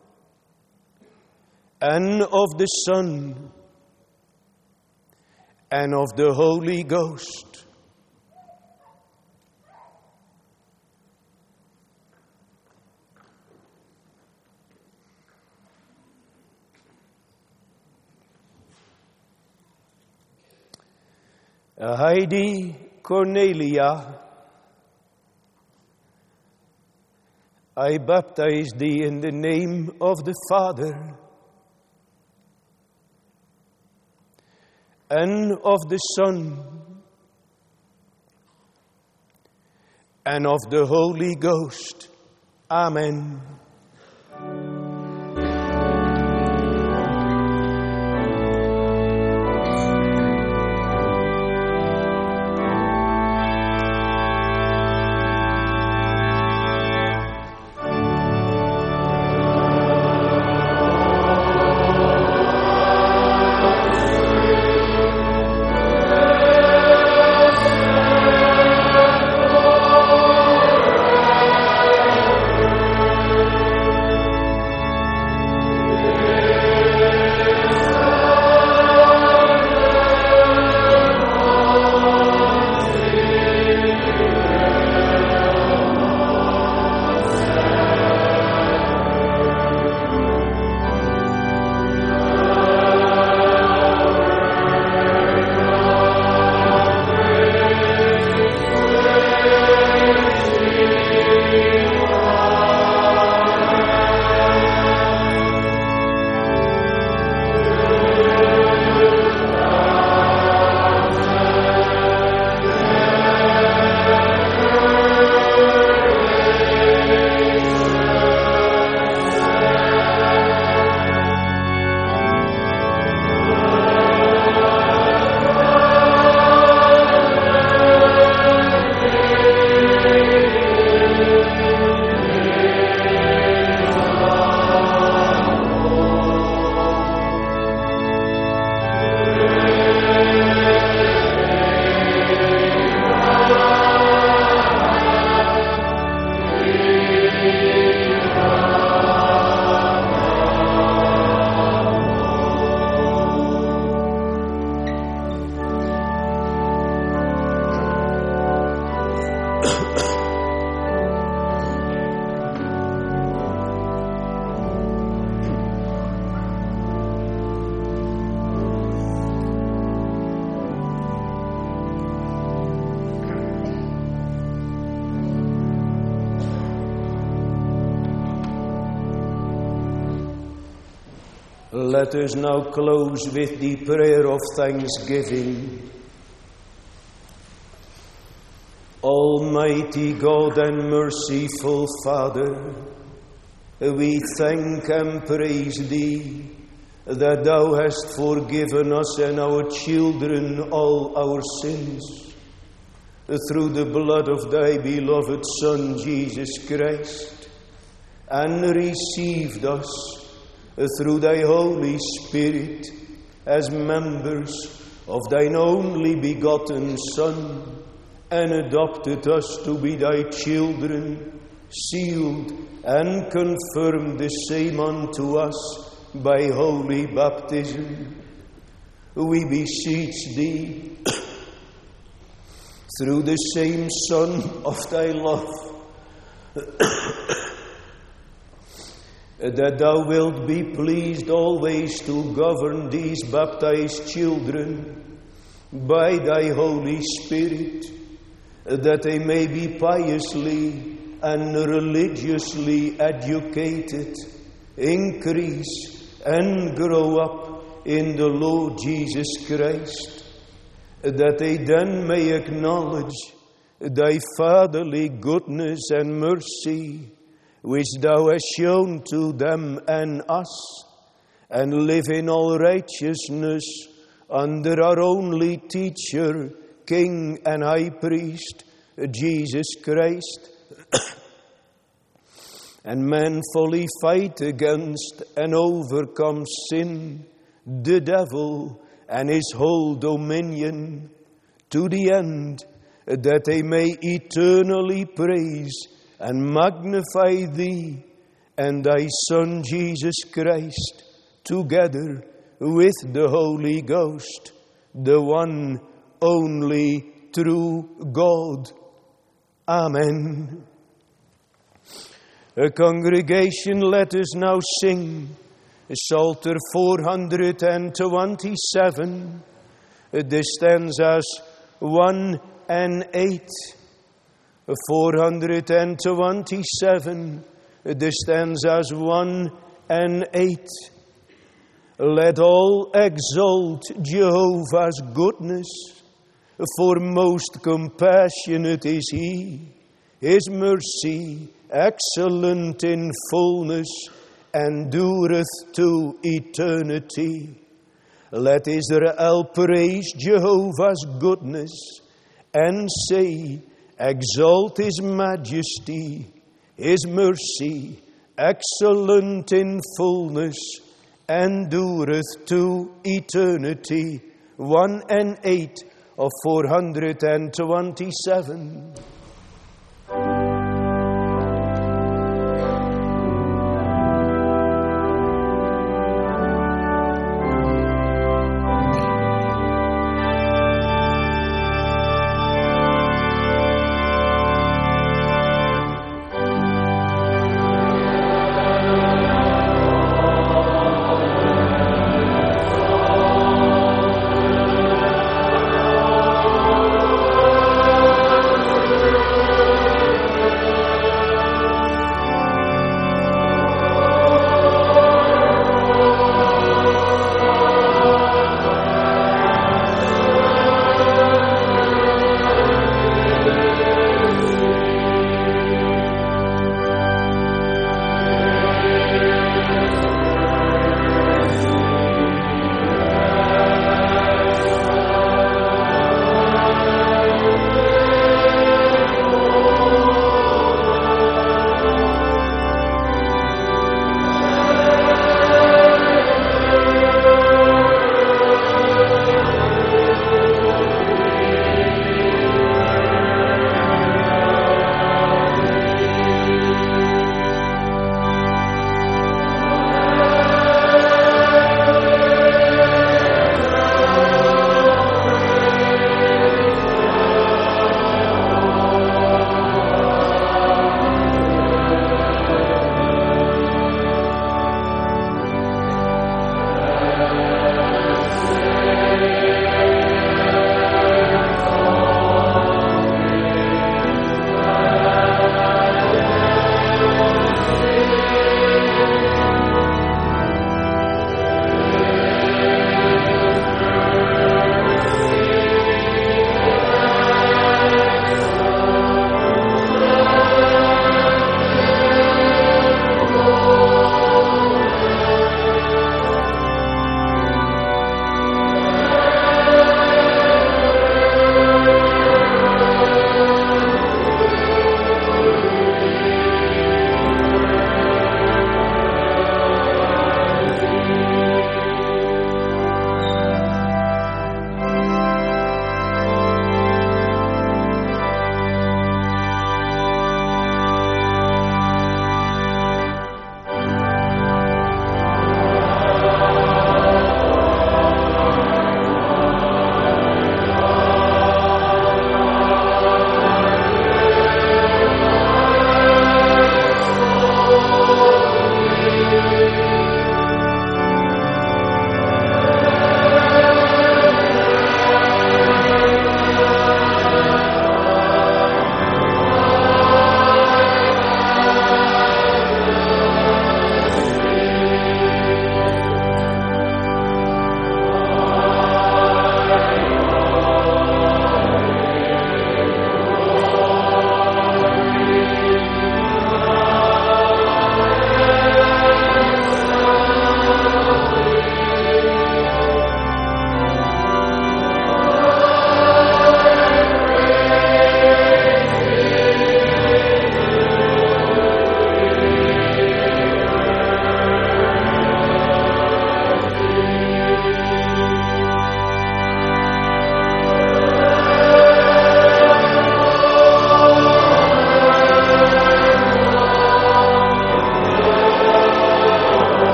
and of the Son and of the Holy Ghost. Heidi Cornelia, I baptize thee in the name of the Father and of the Son and of the Holy Ghost. Amen. Let us now close with the prayer of thanksgiving. Almighty God and merciful Father, we thank and praise Thee that Thou hast forgiven us and our children all our sins through the blood of Thy beloved Son, Jesus Christ, and received us through Thy Holy Spirit as members of Thine only begotten Son, and adopted us to be Thy children, sealed and confirmed the same unto us by holy baptism. We beseech Thee through the same Son of thy love, that thou wilt be pleased always to govern these baptized children by thy Holy Spirit, that they may be piously and religiously educated, increase and grow up in the Lord Jesus Christ, that they then may acknowledge thy fatherly goodness and mercy, which thou hast shown to them and us, and live in all righteousness under our only teacher, King and High Priest, Jesus Christ, and manfully fight against and overcome sin, the devil, and his whole dominion, to the end that they may eternally praise and magnify thee and thy Son Jesus Christ, together with the Holy Ghost, the one only true God. Amen. A congregation, let us now sing Psalter 427, the stanzas 1 and 8. 427, the stanzas 1 and 8. Let all exalt Jehovah's goodness, for most compassionate is he. His mercy, excellent in fullness, endureth to eternity. Let Israel praise Jehovah's goodness, and say, exalt his majesty. His mercy, excellent in fullness, endureth to eternity. 1 and 8 of 427.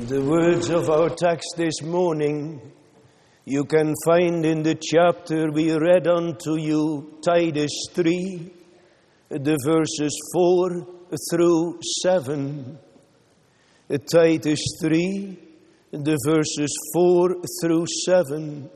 The words of our text this morning you can find in the chapter we read unto you, Titus 3, the verses 4 through 7. Titus 3, the verses 4 through 7.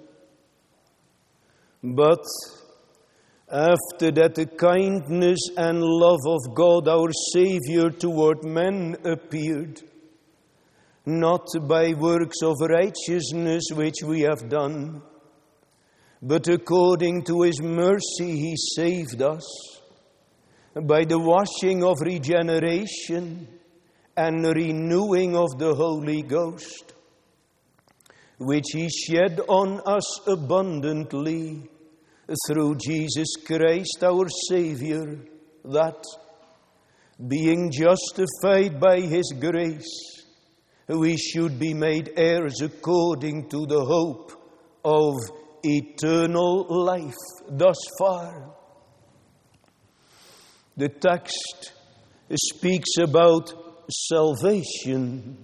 But after that the kindness and love of God our Savior toward men appeared, not by works of righteousness which we have done, but according to His mercy He saved us, by the washing of regeneration and renewing of the Holy Ghost, which He shed on us abundantly through Jesus Christ our Savior, that, being justified by His grace, we should be made heirs according to the hope of eternal life. Thus far, the text speaks about salvation.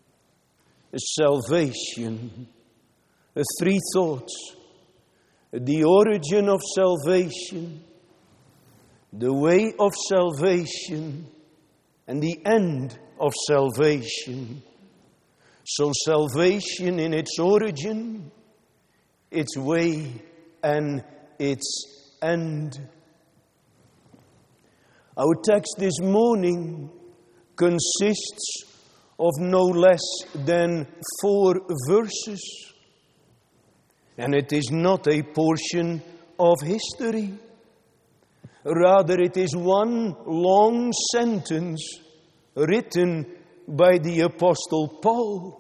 Salvation. Three thoughts. The origin of salvation, the way of salvation, and the end of salvation. So salvation in its origin, its way, and its end. Our text this morning consists of no less than 4 verses. And it is not a portion of history. Rather, it is one long sentence written by the Apostle Paul.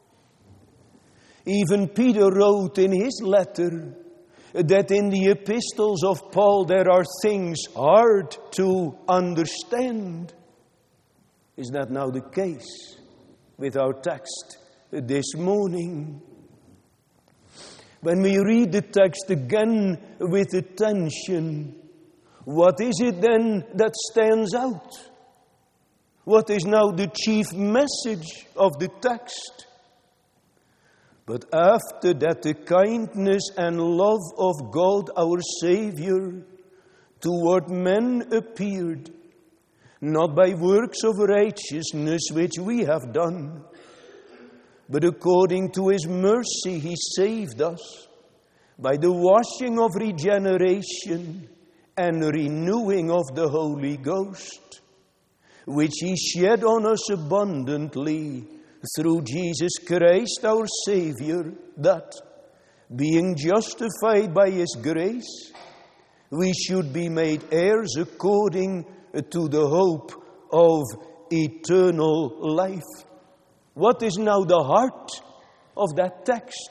Even Peter wrote in his letter that in the epistles of Paul there are things hard to understand. Is that now the case with our text this morning? When we read the text again with attention, what is it then that stands out? What is now the chief message of the text? But after that the kindness and love of God our Savior toward men appeared, not by works of righteousness which we have done, but according to His mercy He saved us by the washing of regeneration and renewing of the Holy Ghost, which He shed on us abundantly through Jesus Christ our Savior, that, being justified by His grace, we should be made heirs according to the hope of eternal life. What is now the heart of that text?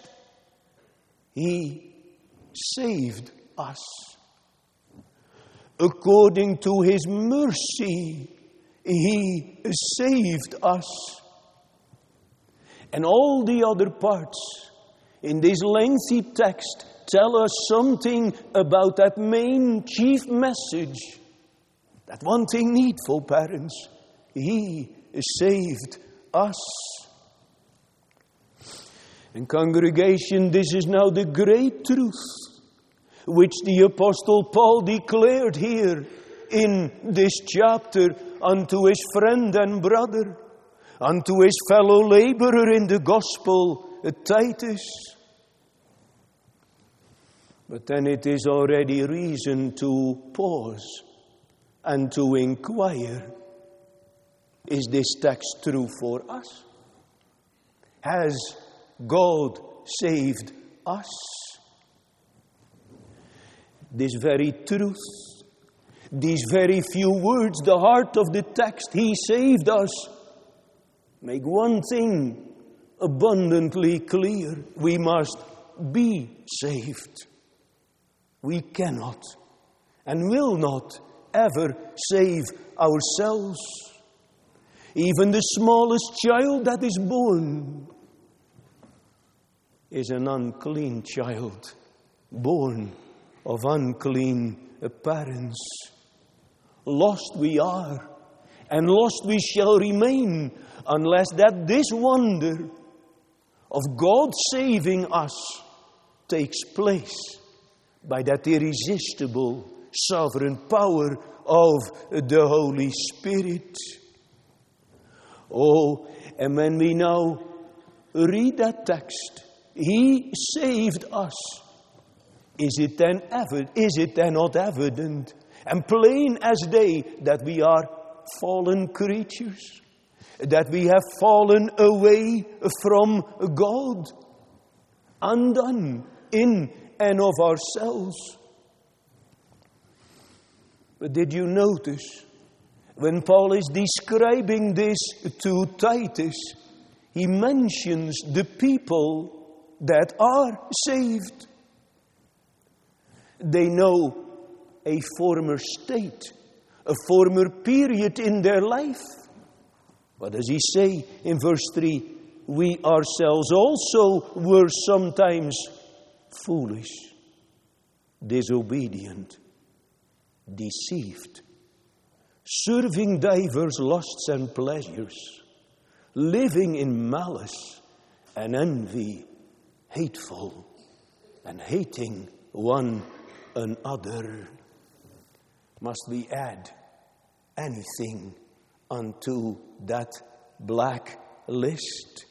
He saved us. According to His mercy, He saved us. And all the other parts in this lengthy text tell us something about that main chief message. That one thing needful, parents. He saved us. And congregation, this is now the great truth which the Apostle Paul declared here in this chapter unto his friend and brother, unto his fellow laborer in the gospel, Titus. But then it is already reason to pause and to inquire, is this text true for us? Has God saved us? This very truth, these very few words, the heart of the text, He saved us, make one thing abundantly clear. We must be saved. We cannot and will not ever save ourselves. Even the smallest child that is born is an unclean child, born of unclean parents. Lost we are, and lost we shall remain, unless that this wonder of God saving us takes place by that irresistible sovereign power of the Holy Spirit. Oh, and when we now read that text, He saved us. Is it then not evident and plain as day that we are fallen creatures? That we have fallen away from God, undone in and of ourselves? But did you notice, when Paul is describing this to Titus, he mentions the people that are saved. They know a former state, a former period in their life. What does he say in verse 3? We ourselves also were sometimes foolish, disobedient, deceived, serving divers lusts and pleasures, living in malice and envy, hateful, and hating one another. Must we add anything unto that black list?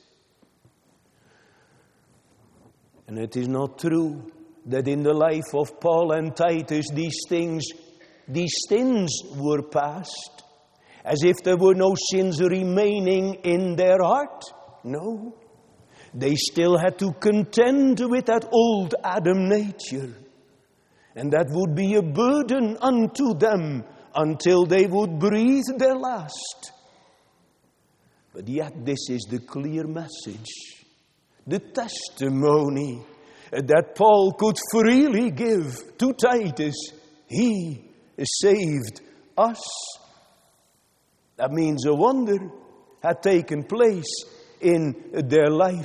And it is not true that in the life of Paul and Titus these sins were past, as if there were no sins remaining in their heart. No, they still had to contend with that old Adam nature, and that would be a burden unto them until they would breathe their last. But yet this is the clear message, the testimony that Paul could freely give to Titus. He saved us. That means a wonder had taken place in their life.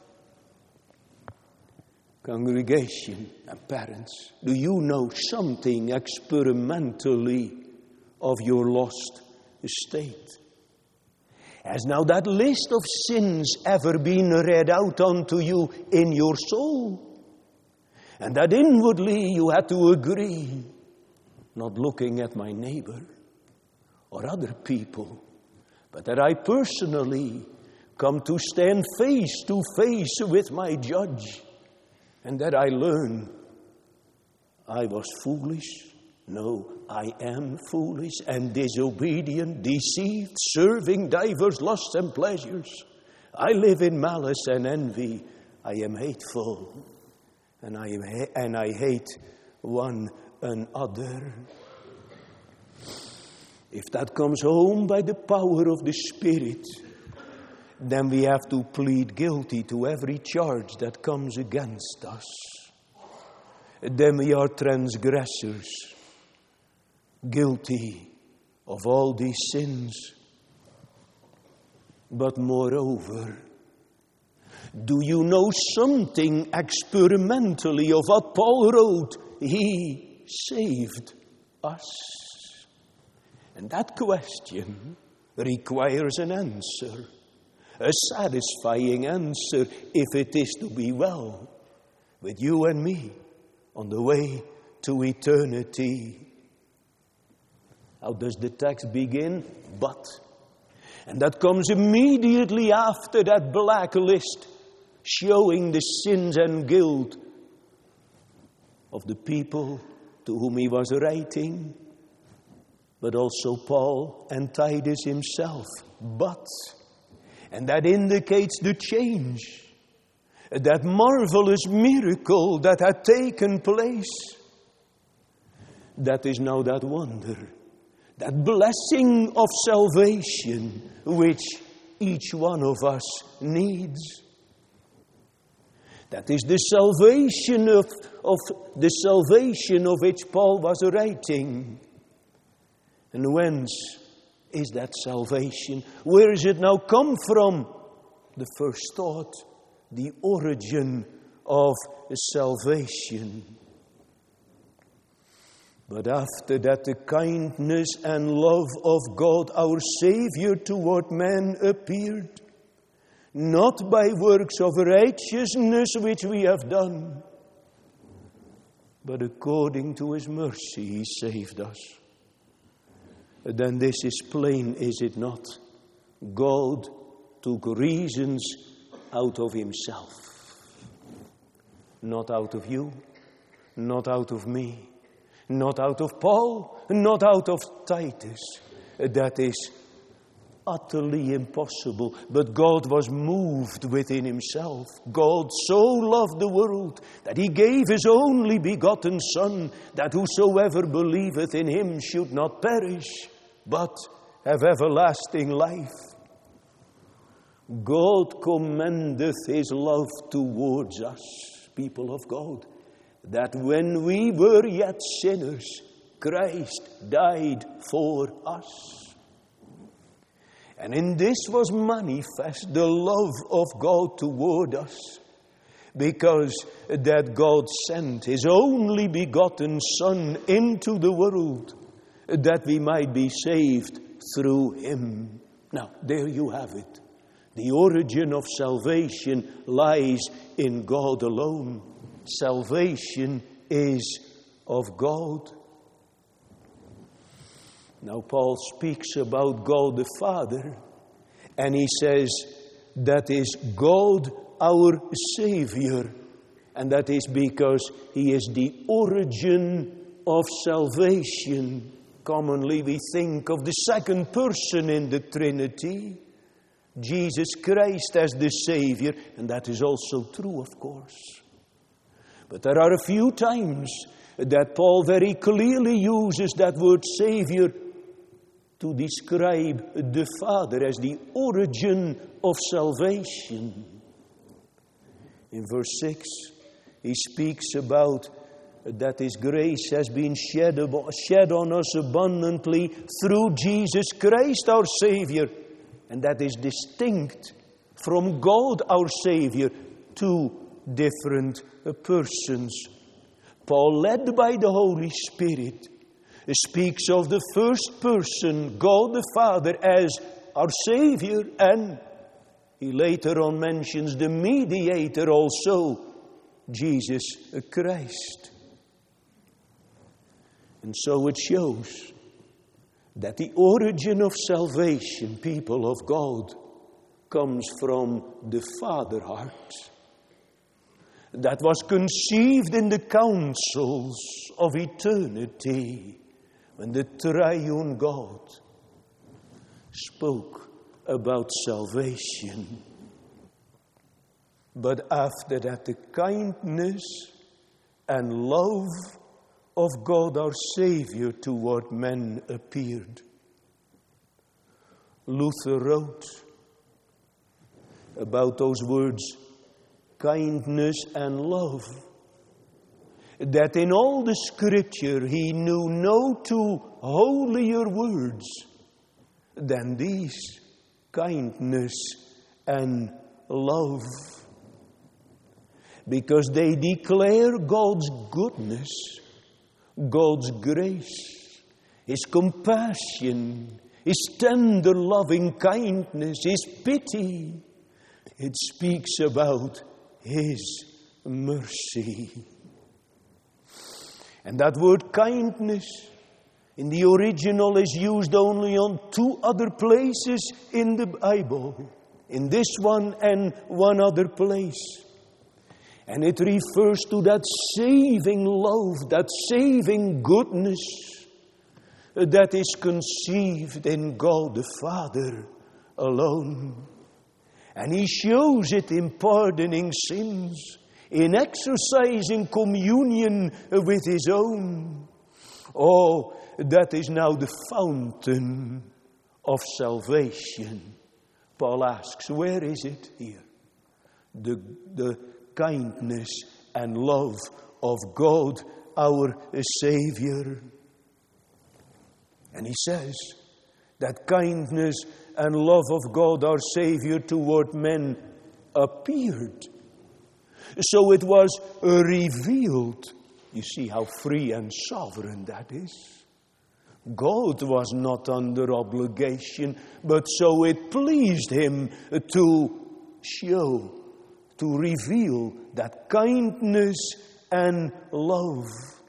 Congregation and parents, do you know something experimentally of your lost state? Has now that list of sins ever been read out unto you in your soul? And that inwardly you had to agree, not looking at my neighbor or other people, but that I personally come to stand face to face with my judge, and that I learn I was foolish. No, I am foolish and disobedient, deceived, serving divers lusts and pleasures. I live in malice and envy. I am hateful, and I hate one another. If that comes home by the power of the Spirit, then we have to plead guilty to every charge that comes against us. Then we are transgressors, guilty of all these sins. But moreover, do you know something experimentally of what Paul wrote? He saved us. And that question requires an answer, a satisfying answer, if it is to be well with you and me on the way to eternity. How does the text begin? But. And that comes immediately after that black list showing the sins and guilt of the people to whom he was writing, but also Paul and Titus himself. But. And that indicates the change, that marvelous miracle that had taken place. That is now that wonder, that blessing of salvation which each one of us needs. That is the salvation of the salvation of which Paul was writing. And whence is that salvation? Where does it now come from? The first thought, the origin of salvation. But after that the kindness and love of God our Savior toward men appeared, not by works of righteousness which we have done, but according to His mercy He saved us. Then this is plain, is it not? God took reasons out of Himself. Not out of you, not out of me, not out of Paul, not out of Titus. That is utterly impossible. But God was moved within Himself. God so loved the world that He gave His only begotten Son, that whosoever believeth in Him should not perish, but have everlasting life. God commendeth His love towards us, people of God, that when we were yet sinners, Christ died for us. And in this was manifest the love of God toward us, because that God sent His only begotten Son into the world, that we might be saved through Him. Now, there you have it. The origin of salvation lies in God alone. Salvation is of God. Now Paul speaks about God the Father, and he says that is God our Savior, and that is because He is the origin of salvation. Commonly we think of the second person in the Trinity, Jesus Christ, as the Savior, and that is also true, of course. But there are a few times that Paul very clearly uses that word Savior to describe the Father as the origin of salvation. In verse 6, he speaks about that His grace has been shed on us abundantly through Jesus Christ our Savior. And that is distinct from God our Savior, two different persons. Paul, led by the Holy Spirit, speaks of the first person, God the Father, as our Savior, and he later on mentions the mediator also, Jesus Christ. And so it shows that the origin of salvation, people of God, comes from the Father heart that was conceived in the councils of eternity when the triune God spoke about salvation. But after that, the kindness and love of God our Savior toward men appeared. Luther wrote about those words, kindness and love, that in all the Scripture he knew no two holier words than these, kindness and love, because they declare God's goodness, God's grace, His compassion, His tender loving kindness, His pity. It speaks about His mercy. And that word kindness in the original is used only on two other places in the Bible, in this one and one other place. And it refers to that saving love, that saving goodness that is conceived in God the Father alone. And He shows it in pardoning sins, in exercising communion with His own. Oh, that is now the fountain of salvation. Paul asks, where is it here? The kindness and love of God our Savior. And he says that kindness and love of God our Savior toward men appeared. So it was revealed You see how free and sovereign that is. God was not under obligation, but so it pleased him to show, to reveal that kindness and love.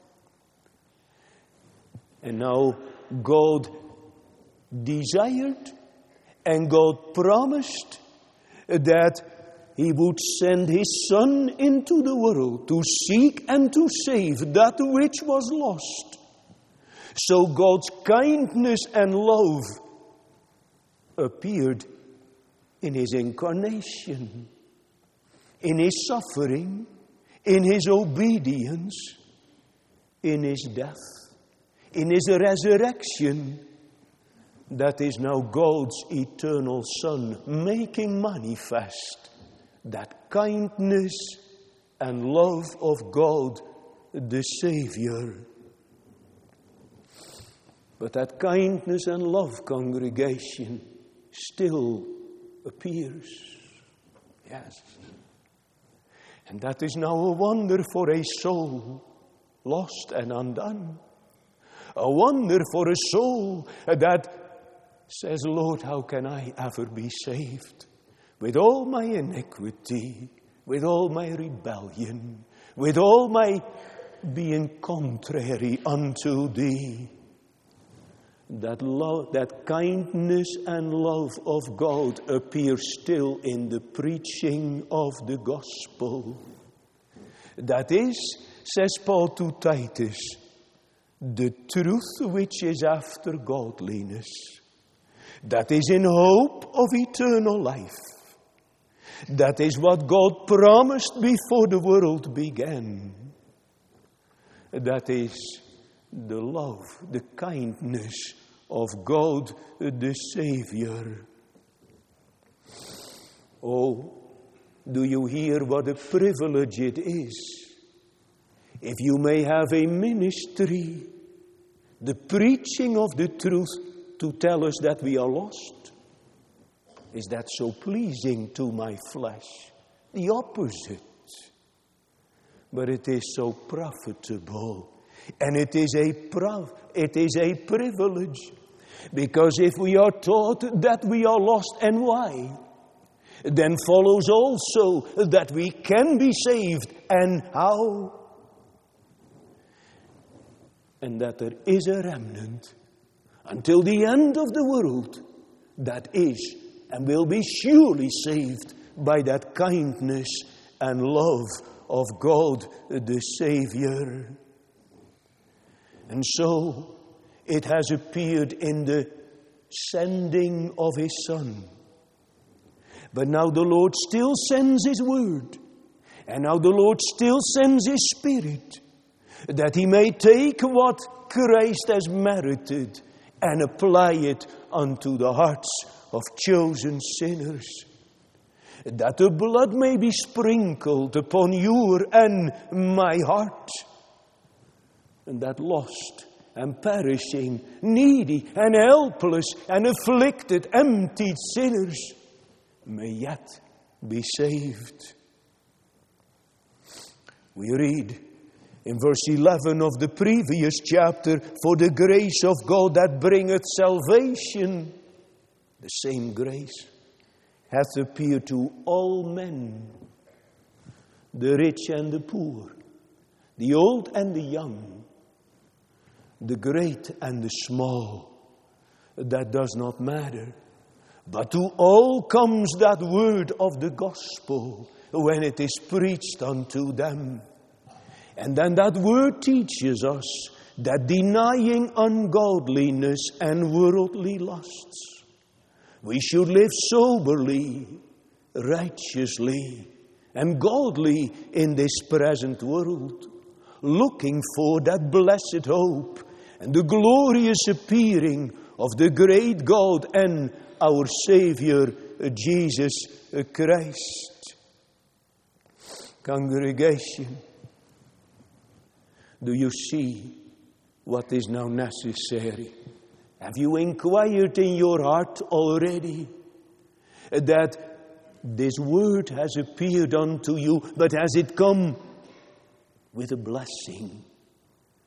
And now God desired and God promised that he would send his Son into the world to seek and to save that which was lost. So God's kindness and love appeared in his incarnation, in his suffering, in his obedience, in his death, in his resurrection. That is now God's eternal Son making manifest that kindness and love of God the Savior. But that kindness and love, congregation, still appears. Yes. And that is now a wonder for a soul lost and undone. A wonder for a soul that says, Lord, how can I ever be saved? With all my iniquity, with all my rebellion, with all my being contrary unto thee. That love, that kindness and love of God appears still in the preaching of the gospel. That is, says Paul to Titus, the truth which is after godliness. That is in hope of eternal life. That is what God promised before the world began. That is the love, the kindness of God the Savior. Oh, do you hear what a privilege it is? If you may have a ministry, the preaching of the truth to tell us that we are lost. Is that so pleasing to my flesh? The opposite. But it is so profitable. And it is a privilege. Because if we are taught that we are lost and why, then follows also that we can be saved and how. And that there is a remnant until the end of the world that is and will be surely saved by that kindness and love of God the Savior. And so it has appeared in the sending of his Son. But now the Lord still sends his word. And now the Lord still sends his Spirit, that he may take what Christ has merited and apply it unto the hearts of chosen sinners. That the blood may be sprinkled upon your and my heart. And that lost and perishing, needy and helpless and afflicted, emptied sinners may yet be saved. We read in verse 11 of the previous chapter, for the grace of God that bringeth salvation, the same grace, hath appeared to all men, the rich and the poor, the old and the young, the great and the small. That does not matter. But to all comes that word of the gospel when it is preached unto them. And then that word teaches us that denying ungodliness and worldly lusts, we should live soberly, righteously, and godly in this present world, looking for that blessed hope and the glorious appearing of the great God and our Savior, Jesus Christ. Congregation, do you see what is now necessary? Have you inquired in your heart already that this word has appeared unto you, but has it come with a blessing,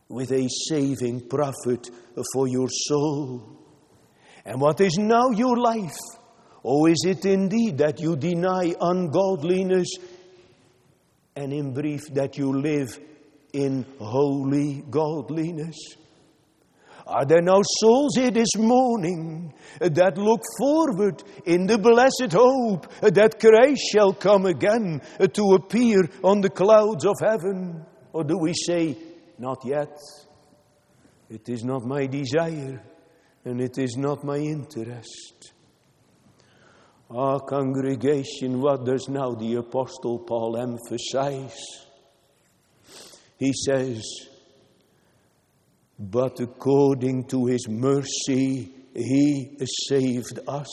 with a saving profit for your soul. And what is now your life? Or is it indeed that you deny ungodliness, and in brief that you live in holy godliness? Are there now souls here this morning that look forward in the blessed hope that Christ shall come again to appear on the clouds of heaven? Or do we say, not yet? It is not my desire, and it is not my interest. Ah, congregation, what does now the Apostle Paul emphasize? He says, but according to his mercy, he saved us.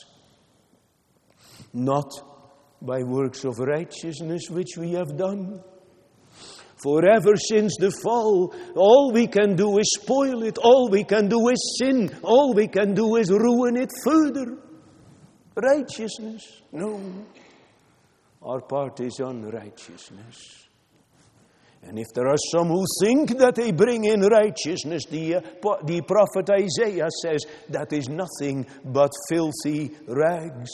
Not by works of righteousness which we have done. For ever since the fall, all we can do is spoil it. All we can do is sin. All we can do is ruin it further. Righteousness? No. Our part is unrighteousness. And if there are some who think that they bring in righteousness, the prophet Isaiah says that is nothing but filthy rags.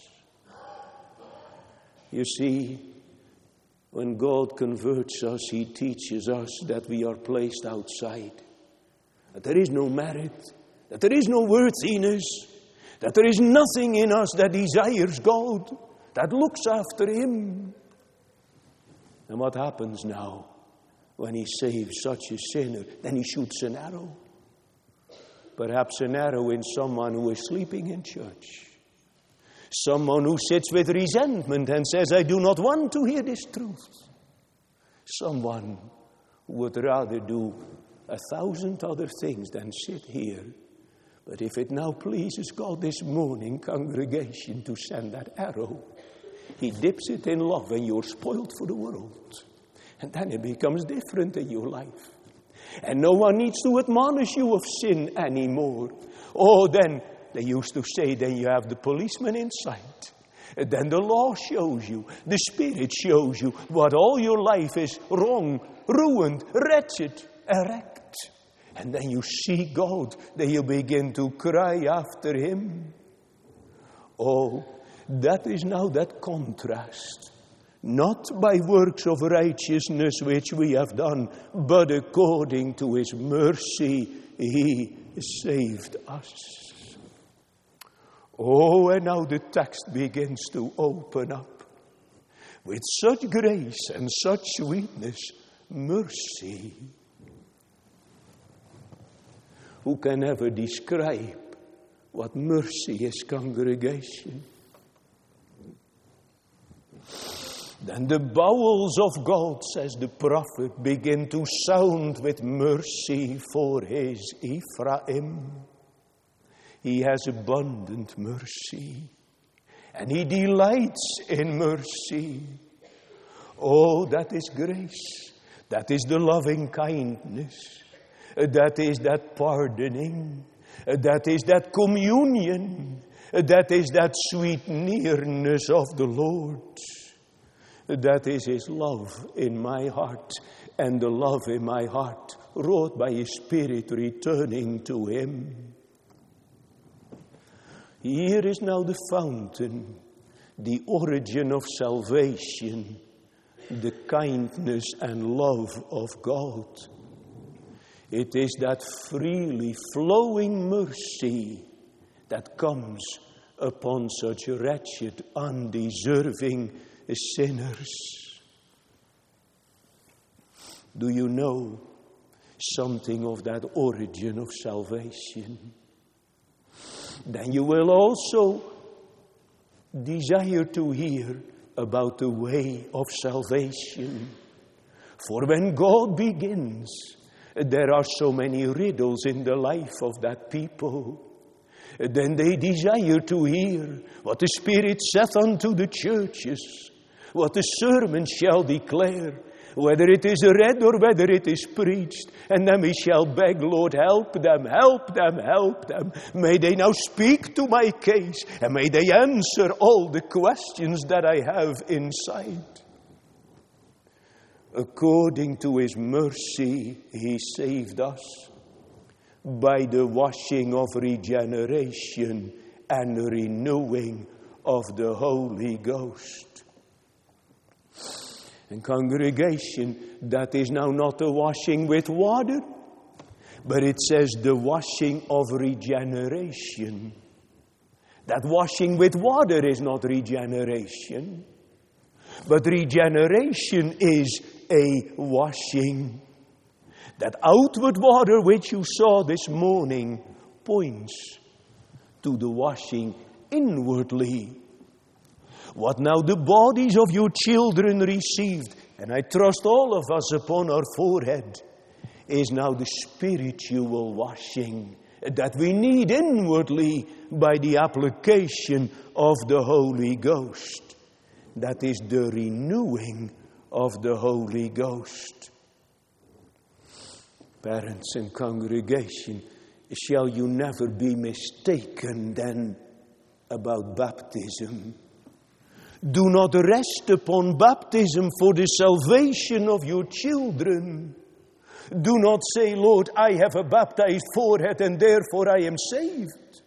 You see, when God converts us, He teaches us that we are placed outside. That there is no merit, that there is no worthiness, that there is nothing in us that desires God, that looks after Him. And what happens now when He saves such a sinner? Then He shoots an arrow. Perhaps an arrow in someone who is sleeping in church. Someone who sits with resentment and says, I do not want to hear this truth. Someone who would rather do 1,000 other things than sit here. But if it now pleases God this morning, congregation, to send that arrow, He dips it in love and you're spoiled for the world. And then it becomes different in your life. And no one needs to admonish you of sin anymore. Oh, then they used to say, then you have the policeman inside. And then the law shows you, the Spirit shows you what all your life is wrong, ruined, wretched, erect. And then you see God, then you begin to cry after Him. Oh, that is now that contrast. Not by works of righteousness which we have done, but according to His mercy, He saved us. Oh, and now the text begins to open up. With such grace and such sweetness, mercy. Who can ever describe what mercy is, congregation? Then the bowels of God, says the prophet, begin to sound with mercy for His Ephraim. He has abundant mercy, and He delights in mercy. Oh, that is grace. That is the loving kindness. That is that pardoning. That is that communion. That is that sweet nearness of the Lord. That is His love in my heart, and the love in my heart wrought by His Spirit returning to Him. Here is now the fountain, the origin of salvation, the kindness and love of God. It is that freely flowing mercy that comes upon such wretched, undeserving sinners. Do you know something of that origin of salvation? Then you will also desire to hear about the way of salvation. For when God begins, there are so many riddles in the life of that people. Then they desire to hear what the Spirit saith unto the churches, what the sermon shall declare, whether it is read or whether it is preached. And then we shall beg, Lord, help them, help them, help them. May they now speak to my case, and may they answer all the questions that I have inside. According to His mercy, He saved us by the washing of regeneration and renewing of the Holy Ghost. And congregation, that is now not a washing with water, but it says the washing of regeneration. That washing with water is not regeneration, but regeneration is a washing. That outward water which you saw this morning points to the washing inwardly. What now the bodies of your children received, and I trust all of us upon our forehead, is now the spiritual washing that we need inwardly by the application of the Holy Ghost. That is the renewing of the Holy Ghost. Parents and congregation, shall you never be mistaken then about baptism. Do not rest upon baptism for the salvation of your children. Do not say, Lord, I have a baptized forehead and therefore I am saved.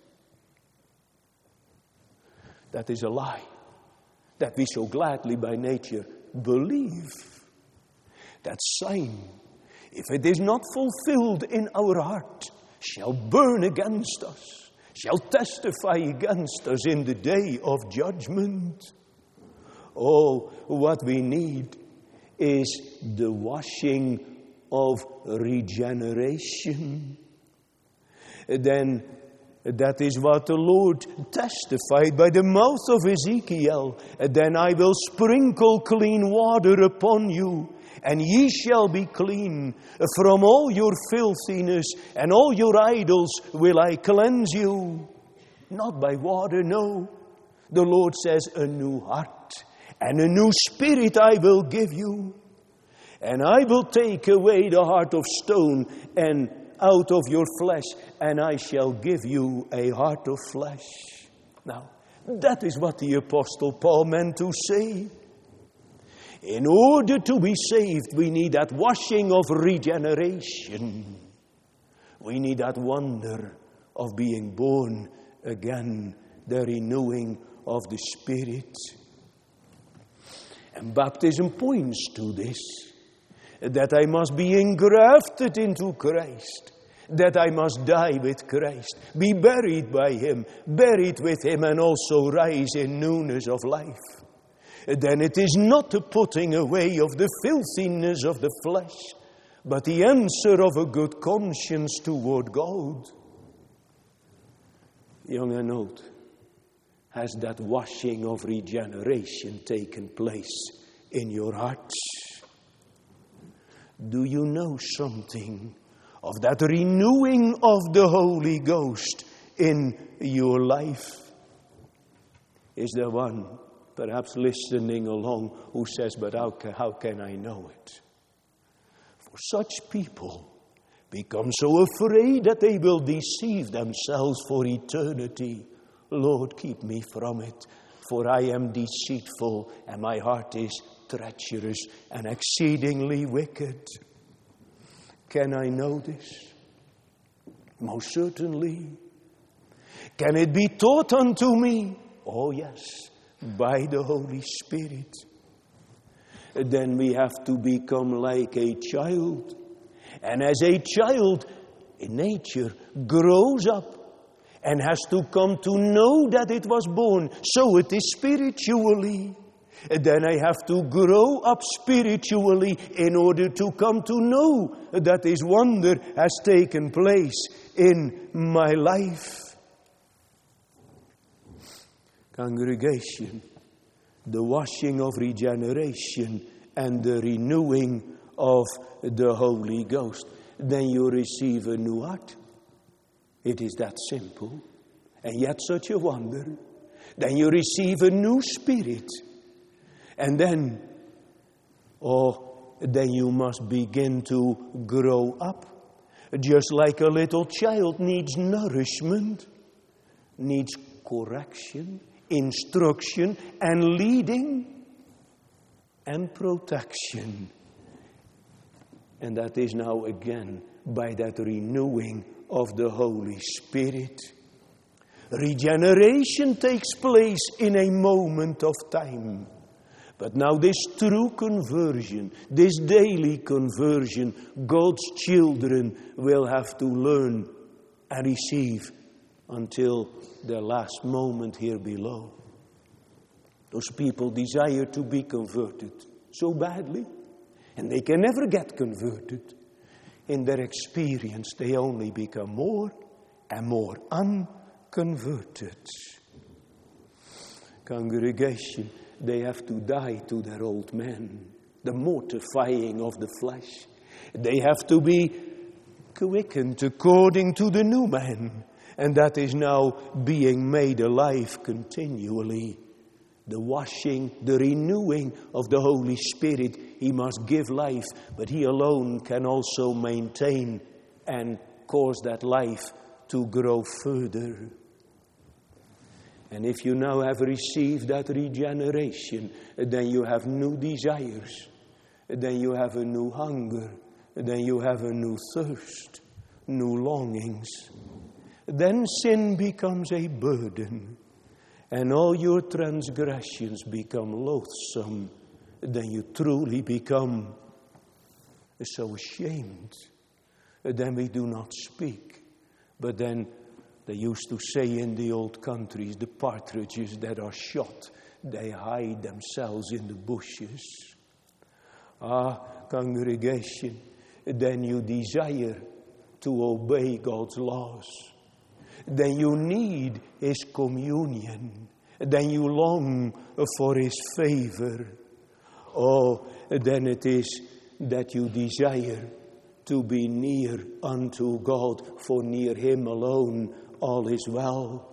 That is a lie that we so gladly by nature believe. That sign, if it is not fulfilled in our heart, shall burn against us, shall testify against us in the day of judgment. Oh, what we need is the washing of regeneration. Then that is what the Lord testified by the mouth of Ezekiel. Then I will sprinkle clean water upon you, and ye shall be clean. From all your filthiness and all your idols will I cleanse you. Not by water, no. The Lord says, a new heart and a new spirit I will give you. And I will take away the heart of stone and out of your flesh, and I shall give you a heart of flesh. Now, that is what the Apostle Paul meant to say. In order to be saved, we need that washing of regeneration. We need that wonder of being born again, the renewing of the Spirit. And baptism points to this, that I must be engrafted into Christ, that I must die with Christ, be buried by Him, buried with Him, and also rise in newness of life. Then it is not a putting away of the filthiness of the flesh, but the answer of a good conscience toward God. Young and old, has that washing of regeneration taken place in your hearts? Do you know something of that renewing of the Holy Ghost in your life? Is there one perhaps listening along who says, but how can I know it? For such people become so afraid that they will deceive themselves for eternity. Lord, keep me from it, for I am deceitful and my heart is treacherous and exceedingly wicked. Can I know this? Most certainly. Can it be taught unto me? Oh yes, by the Holy Spirit. Then we have to become like a child. And as a child in nature grows up and has to come to know that it was born, so it is spiritually. Then I have to grow up spiritually in order to come to know that this wonder has taken place in my life. Congregation, the washing of regeneration and the renewing of the Holy Ghost. Then you receive a new heart. It is that simple, and yet such a wonder. Then you receive a new spirit. And then you must begin to grow up. Just like a little child needs nourishment, needs correction, instruction, and leading, and protection. And that is now again by that renewing of the Holy Spirit. Regeneration takes place in a moment of time. But now this true conversion, this daily conversion, God's children will have to learn and receive until their last moment here below. Those people desire to be converted so badly, and they can never get converted. In their experience, they only become more and more unconverted. Congregation, they have to die to their old man, the mortifying of the flesh. They have to be quickened according to the new man, and that is now being made alive continually. The washing, the renewing of the Holy Spirit, He must give life, but He alone can also maintain and cause that life to grow further. And if you now have received that regeneration, then you have new desires, then you have a new hunger, then you have a new thirst, new longings. Then sin becomes a burden, and all your transgressions become loathsome. Then you truly become so ashamed. Then we do not speak, but then they used to say in the old countries, the partridges that are shot, they hide themselves in the bushes. Congregation, then you desire to obey God's laws. Then you need His communion. Then you long for His favor. Then it is that you desire to be near unto God, for near Him alone all is well.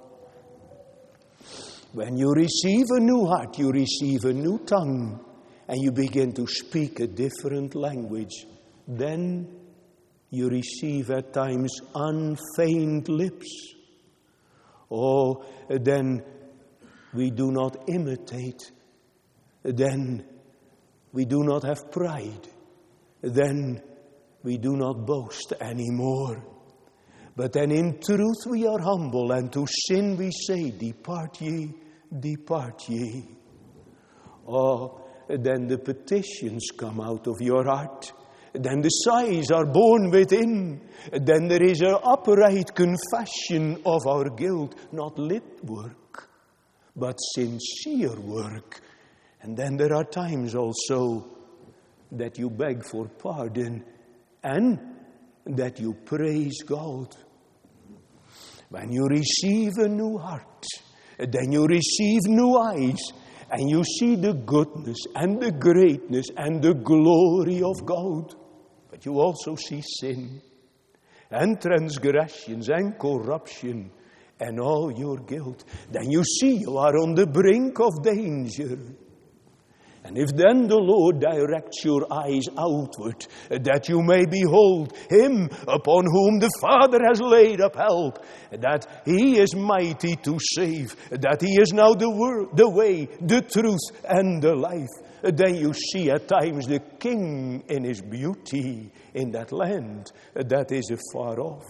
When you receive a new heart, you receive a new tongue, and you begin to speak a different language. Then you receive at times unfeigned lips. Then we do not imitate. Then we do not have pride. Then we do not boast anymore. But then in truth we are humble, and to sin we say, depart ye, depart ye. Then the petitions come out of your heart. Then the sighs are born within. Then there is an upright confession of our guilt, not lip work, but sincere work. And then there are times also that you beg for pardon and that you praise God. When you receive a new heart, then you receive new eyes, and you see the goodness and the greatness and the glory of God. But you also see sin and transgressions and corruption and all your guilt. Then you see you are on the brink of danger. And if then the Lord directs your eyes outward, that you may behold Him upon whom the Father has laid up help, that He is mighty to save, that He is now the way, the truth, and the life, then you see at times the King in His beauty in that land that is afar off.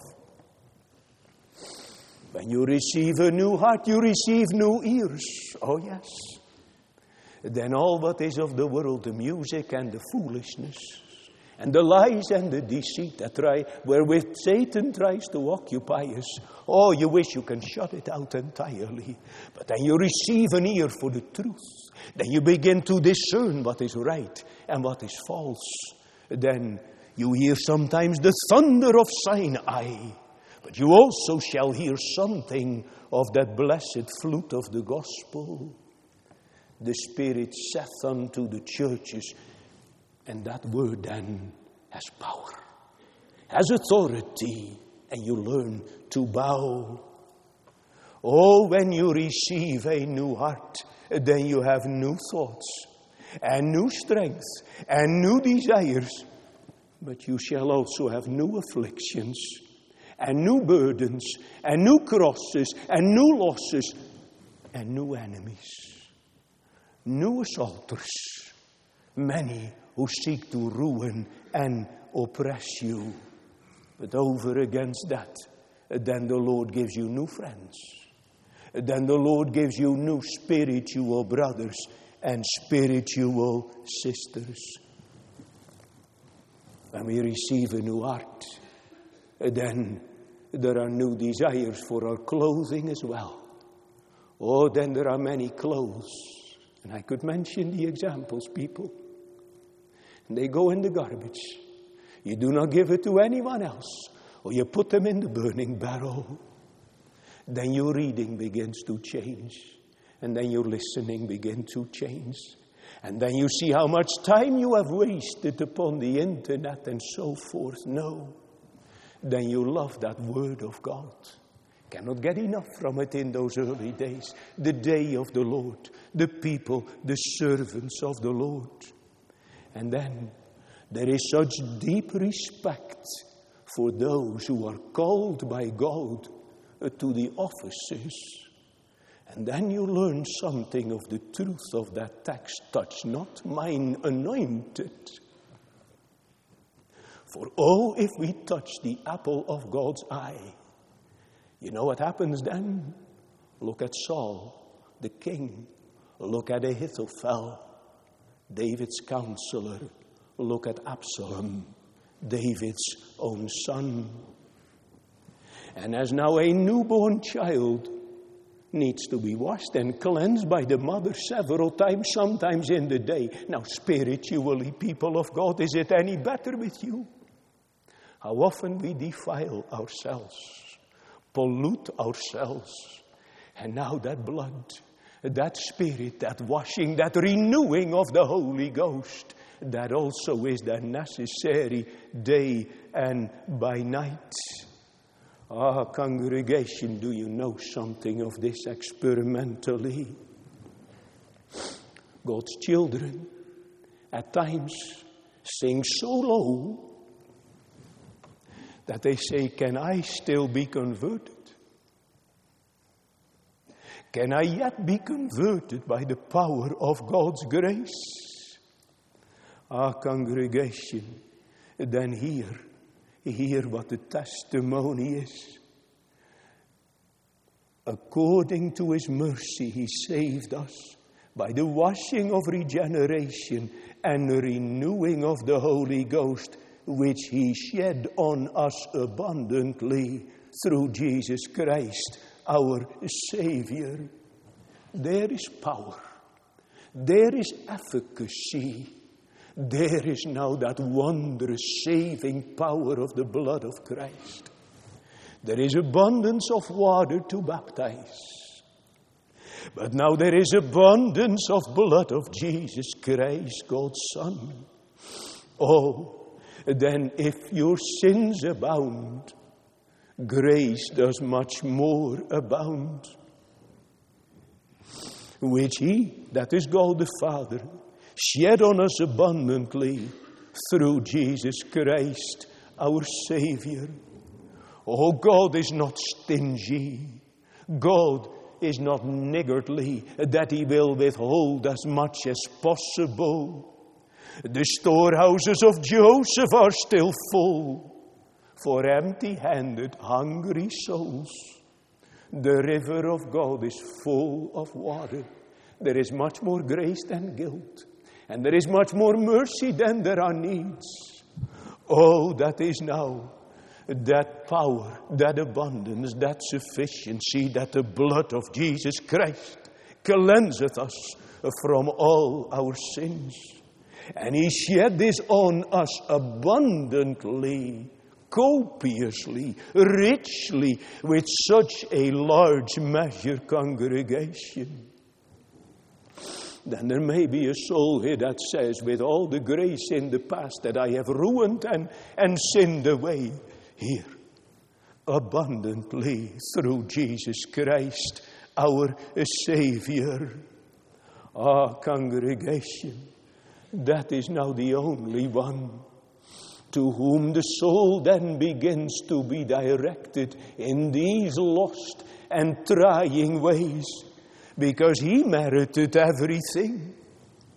When you receive a new heart, you receive new ears. Oh yes. Then all what is of the world, the music and the foolishness, and the lies and the deceit wherewith Satan tries to occupy us. You wish you can shut it out entirely. But then you receive an ear for the truth. Then you begin to discern what is right and what is false. Then you hear sometimes the thunder of Sinai, but you also shall hear something of that blessed flute of the gospel. The Spirit saith unto the churches, and that word then has power, has authority, and you learn to bow. When you receive a new heart, then you have new thoughts, and new strength, and new desires. But you shall also have new afflictions, and new burdens, and new crosses, and new losses, and new enemies. New assaulters, many who seek to ruin and oppress you. But over against that, then the Lord gives you new friends. Then the Lord gives you new spiritual brothers and spiritual sisters. When we receive a new heart, then there are new desires for our clothing as well. Oh, then there are many clothes. And I could mention the examples, people. And they go in the garbage. You do not give it to anyone else, or you put them in the burning barrel. Then your reading begins to change. And then your listening begins to change. And then you see how much time you have wasted upon the internet and so forth. No. Then you love that word of God. Cannot get enough from it in those early days. The day of the Lord. The people, the servants of the Lord. And then there is such deep respect for those who are called by God to the offices. And then you learn something of the truth of that text. Touch not mine anointed. For oh, if we touch the apple of God's eye, you know what happens then? Look at Saul, the king. Look at Ahithophel, David's counselor. Look at Absalom, David's own son. And as now a newborn child needs to be washed and cleansed by the mother several times, sometimes in the day. Now, spiritually, people of God, is it any better with you? How often we defile ourselves, pollute ourselves. And now that blood, that spirit, that washing, that renewing of the Holy Ghost, that also is the necessary day and by night. Ah, congregation, do you know something of this experimentally? God's children at times sing so low that they say, can I still be converted? Can I yet be converted by the power of God's grace? Ah, congregation, then hear what the testimony is. According to his mercy, he saved us by the washing of regeneration and the renewing of the Holy Ghost, which he shed on us abundantly through Jesus Christ, our Savior. There is power. There is efficacy. There is now that wondrous saving power of the blood of Christ. There is abundance of water to baptize. But now there is abundance of blood of Jesus Christ, God's Son. Oh, then if your sins abound, grace does much more abound. Which he, that is God the Father, shed on us abundantly through Jesus Christ, our Savior. Oh, God is not stingy. God is not niggardly, that he will withhold as much as possible. The storehouses of Joseph are still full for empty-handed, hungry souls. The river of God is full of water. There is much more grace than guilt. And there is much more mercy than there are needs. Oh, that is now that power, that abundance, that sufficiency, that the blood of Jesus Christ cleanseth us from all our sins. And he shed this on us abundantly, copiously, richly, with such a large measure, congregation. Then there may be a soul here that says, with all the grace in the past that I have ruined and sinned away, here, abundantly through Jesus Christ, our Savior. Ah, congregation, that is now the only one to whom the soul then begins to be directed in these lost and trying ways, because he merited everything.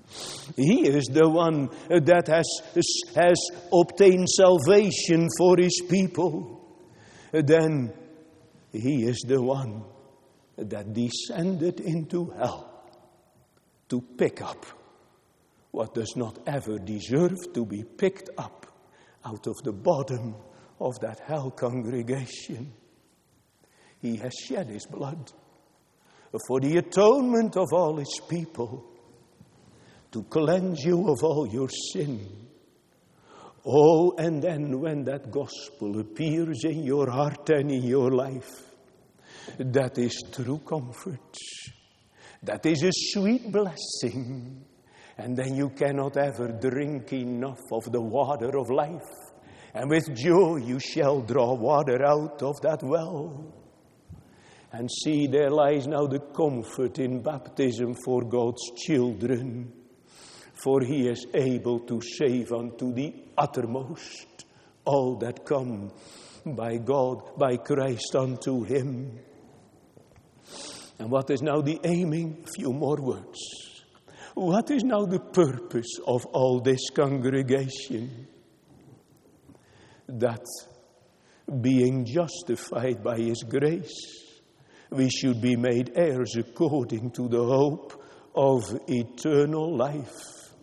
He is the one that has obtained salvation for his people. Then he is the one that descended into hell to pick up what does not ever deserve to be picked up out of the bottom of that hell congregation. He has shed his blood for the atonement of all his people, to cleanse you of all your sin. Oh, and then when that gospel appears in your heart and in your life, that is true comfort. That is a sweet blessing. And then you cannot ever drink enough of the water of life. And with joy you shall draw water out of that well. And see, there lies now the comfort in baptism for God's children. For he is able to save unto the uttermost all that come by God, by Christ unto him. And what is now the aiming? A few more words. What is now the purpose of all this congregation? That being justified by his grace, we should be made heirs according to the hope of eternal life.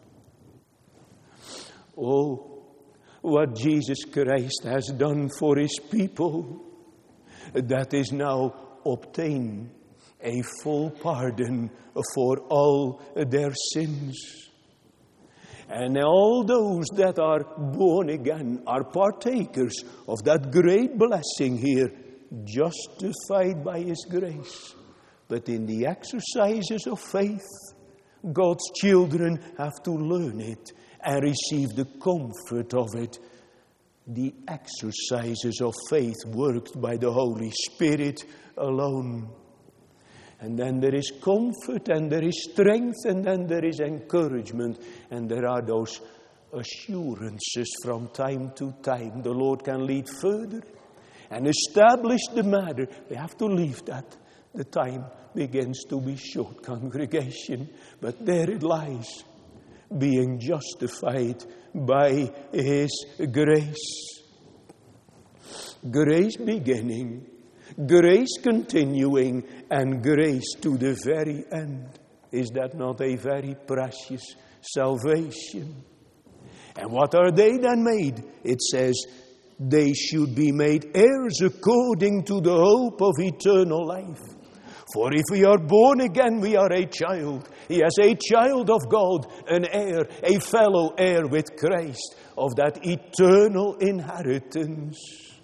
Oh, what Jesus Christ has done for his people, that is now obtained a full pardon for all their sins. And all those that are born again are partakers of that great blessing here, justified by his grace. But in the exercises of faith, God's children have to learn it and receive the comfort of it. The exercises of faith worked by the Holy Spirit alone. And then there is comfort, and there is strength, and then there is encouragement. And there are those assurances from time to time. The Lord can lead further and establish the matter. We have to leave that. The time begins to be short, congregation. But there it lies, being justified by his grace. Grace beginning, grace continuing, and grace to the very end. Is that not a very precious salvation? And what are they then made? It says, they should be made heirs according to the hope of eternal life. For if we are born again, we are a child. Yes, a child of God, an heir, a fellow heir with Christ of that eternal inheritance.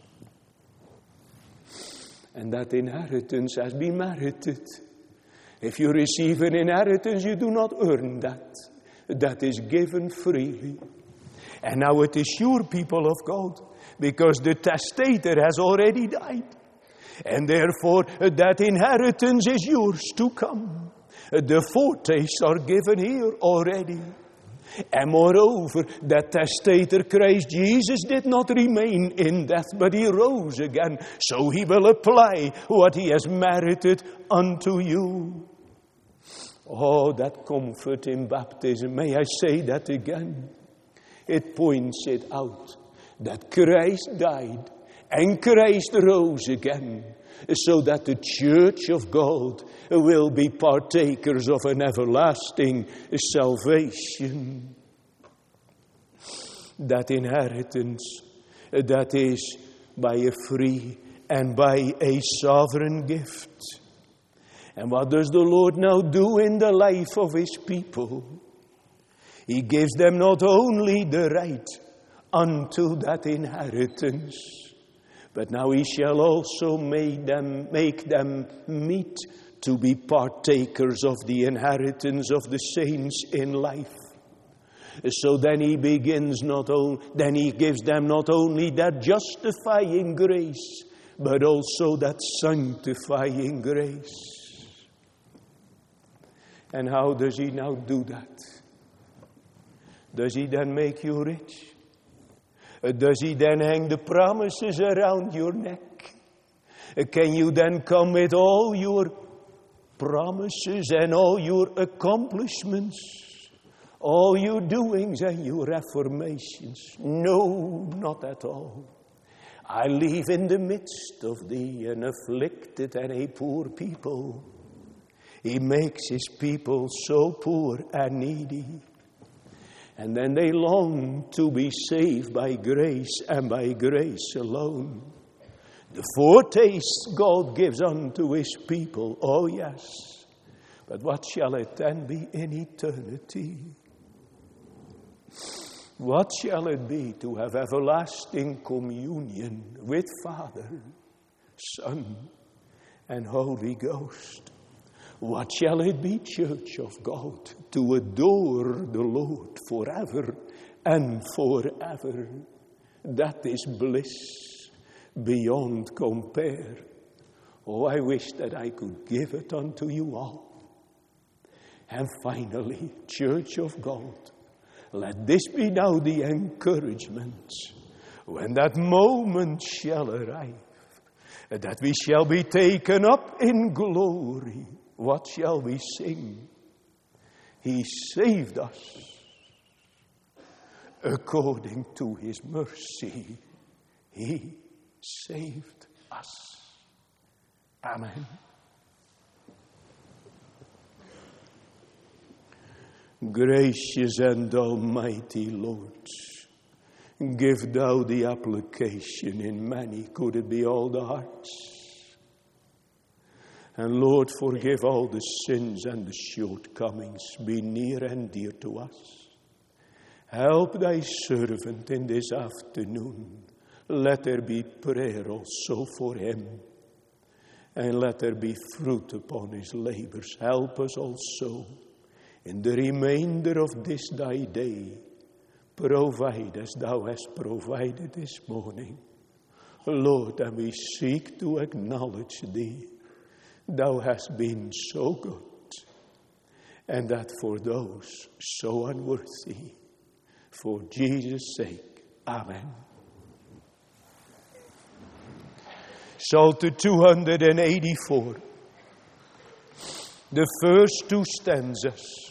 And that inheritance has been merited. If you receive an inheritance, you do not earn that. That is given freely. And now it is your people of God, because the testator has already died. And therefore that inheritance is yours to come. The foretastes are given here already. And moreover, that testator Christ Jesus did not remain in death, but he rose again. So he will apply what he has merited unto you. Oh, that comfort in baptism. May I say that again? It points it out that Christ died and Christ rose again, so that the church of God will be partakers of an everlasting salvation. That inheritance, that is by a free and by a sovereign gift. And what does the Lord now do in the life of his people? He gives them not only the right unto that inheritance, but now he shall also make them meet to be partakers of the inheritance of the saints in life. So then he gives them not only that justifying grace, but also that sanctifying grace. And how does he now do that? Does he then make you rich? Does he then hang the promises around your neck? Can you then come with all your promises and all your accomplishments? all your doings and your reformations. No, not at all. I live in the midst of thee, an afflicted and a poor people. He makes his people so poor and needy. And then they long to be saved by grace and by grace alone. The foretaste God gives unto his people, oh yes. But what shall it then be in eternity? What shall it be to have everlasting communion with Father, Son, and Holy Ghost? What shall it be, Church of God, to adore the Lord forever and forever? That is bliss beyond compare. Oh, I wish that I could give it unto you all. And finally, Church of God, let this be now the encouragement when that moment shall arrive, that we shall be taken up in glory. What shall we sing? He saved us according to his mercy. He saved us. Amen. Gracious and almighty Lord, give thou the application in many, could it be all the hearts? And Lord, forgive all the sins and the shortcomings. Be near and dear to us. Help thy servant in this afternoon. Let there be prayer also for him. And let there be fruit upon his labors. Help us also in the remainder of this thy day. Provide as thou hast provided this morning. Lord, and we seek to acknowledge thee. Thou hast been so good, and that for those so unworthy, for Jesus' sake, amen. Psalter 284, the first two stanzas.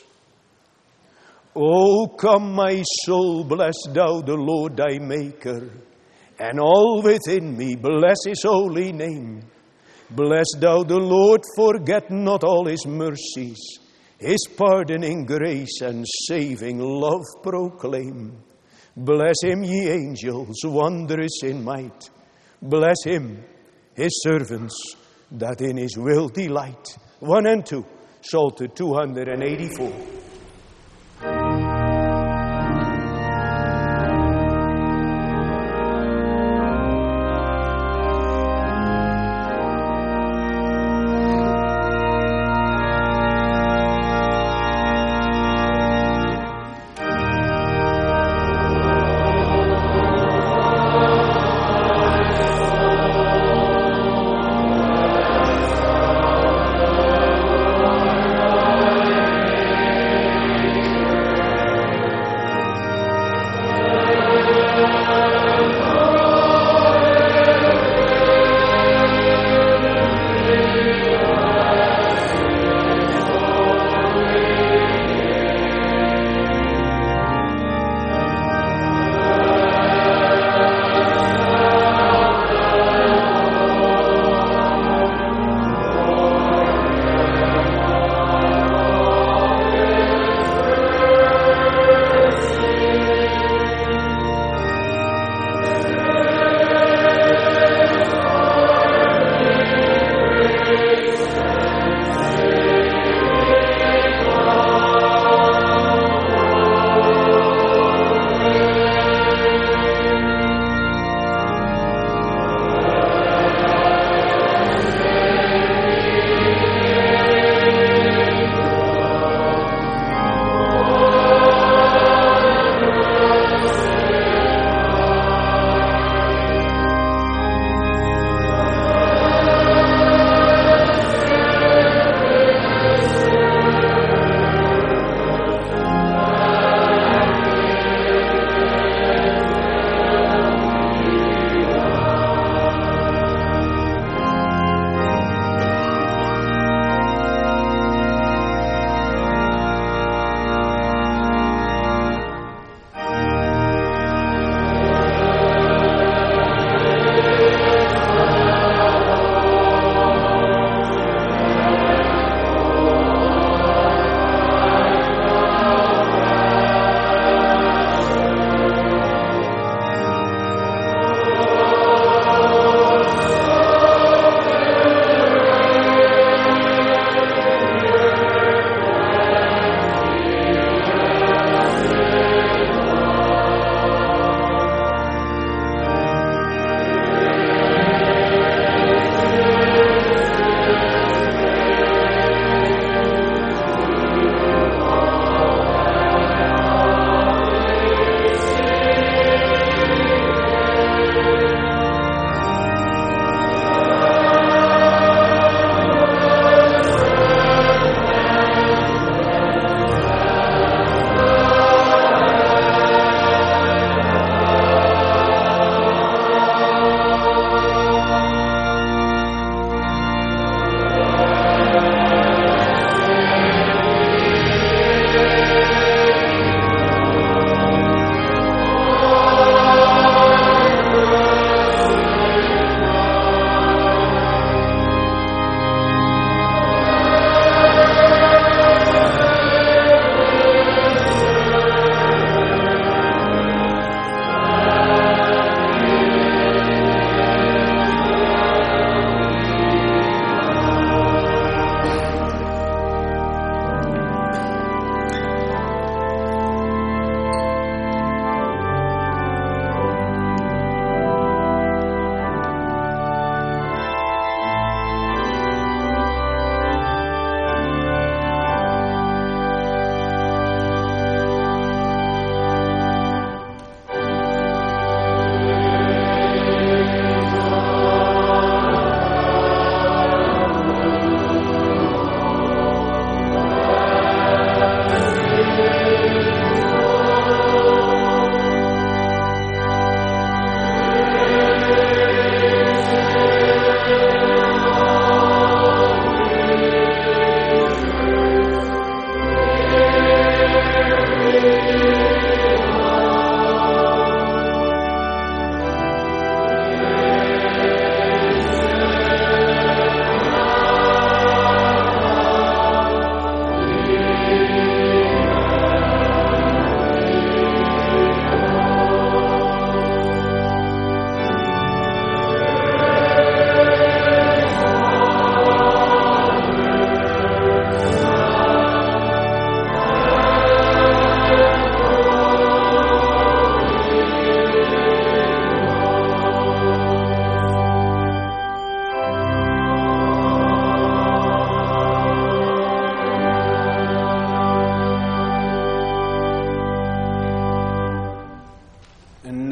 O come, my soul, bless thou the Lord thy Maker, and all within me bless his holy name. Bless thou the Lord, forget not all his mercies, his pardoning grace and saving love proclaim. Bless him, ye angels, wondrous in might. Bless him, his servants, that in his will delight. 1 and 2, Psalter 284.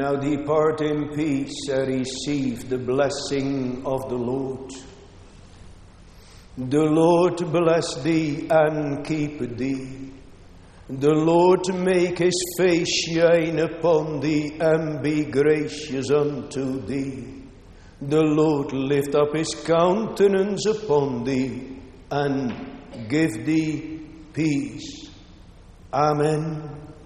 Now depart in peace and receive the blessing of the Lord. The Lord bless thee and keep thee. The Lord make his face shine upon thee and be gracious unto thee. The Lord lift up his countenance upon thee and give thee peace. Amen.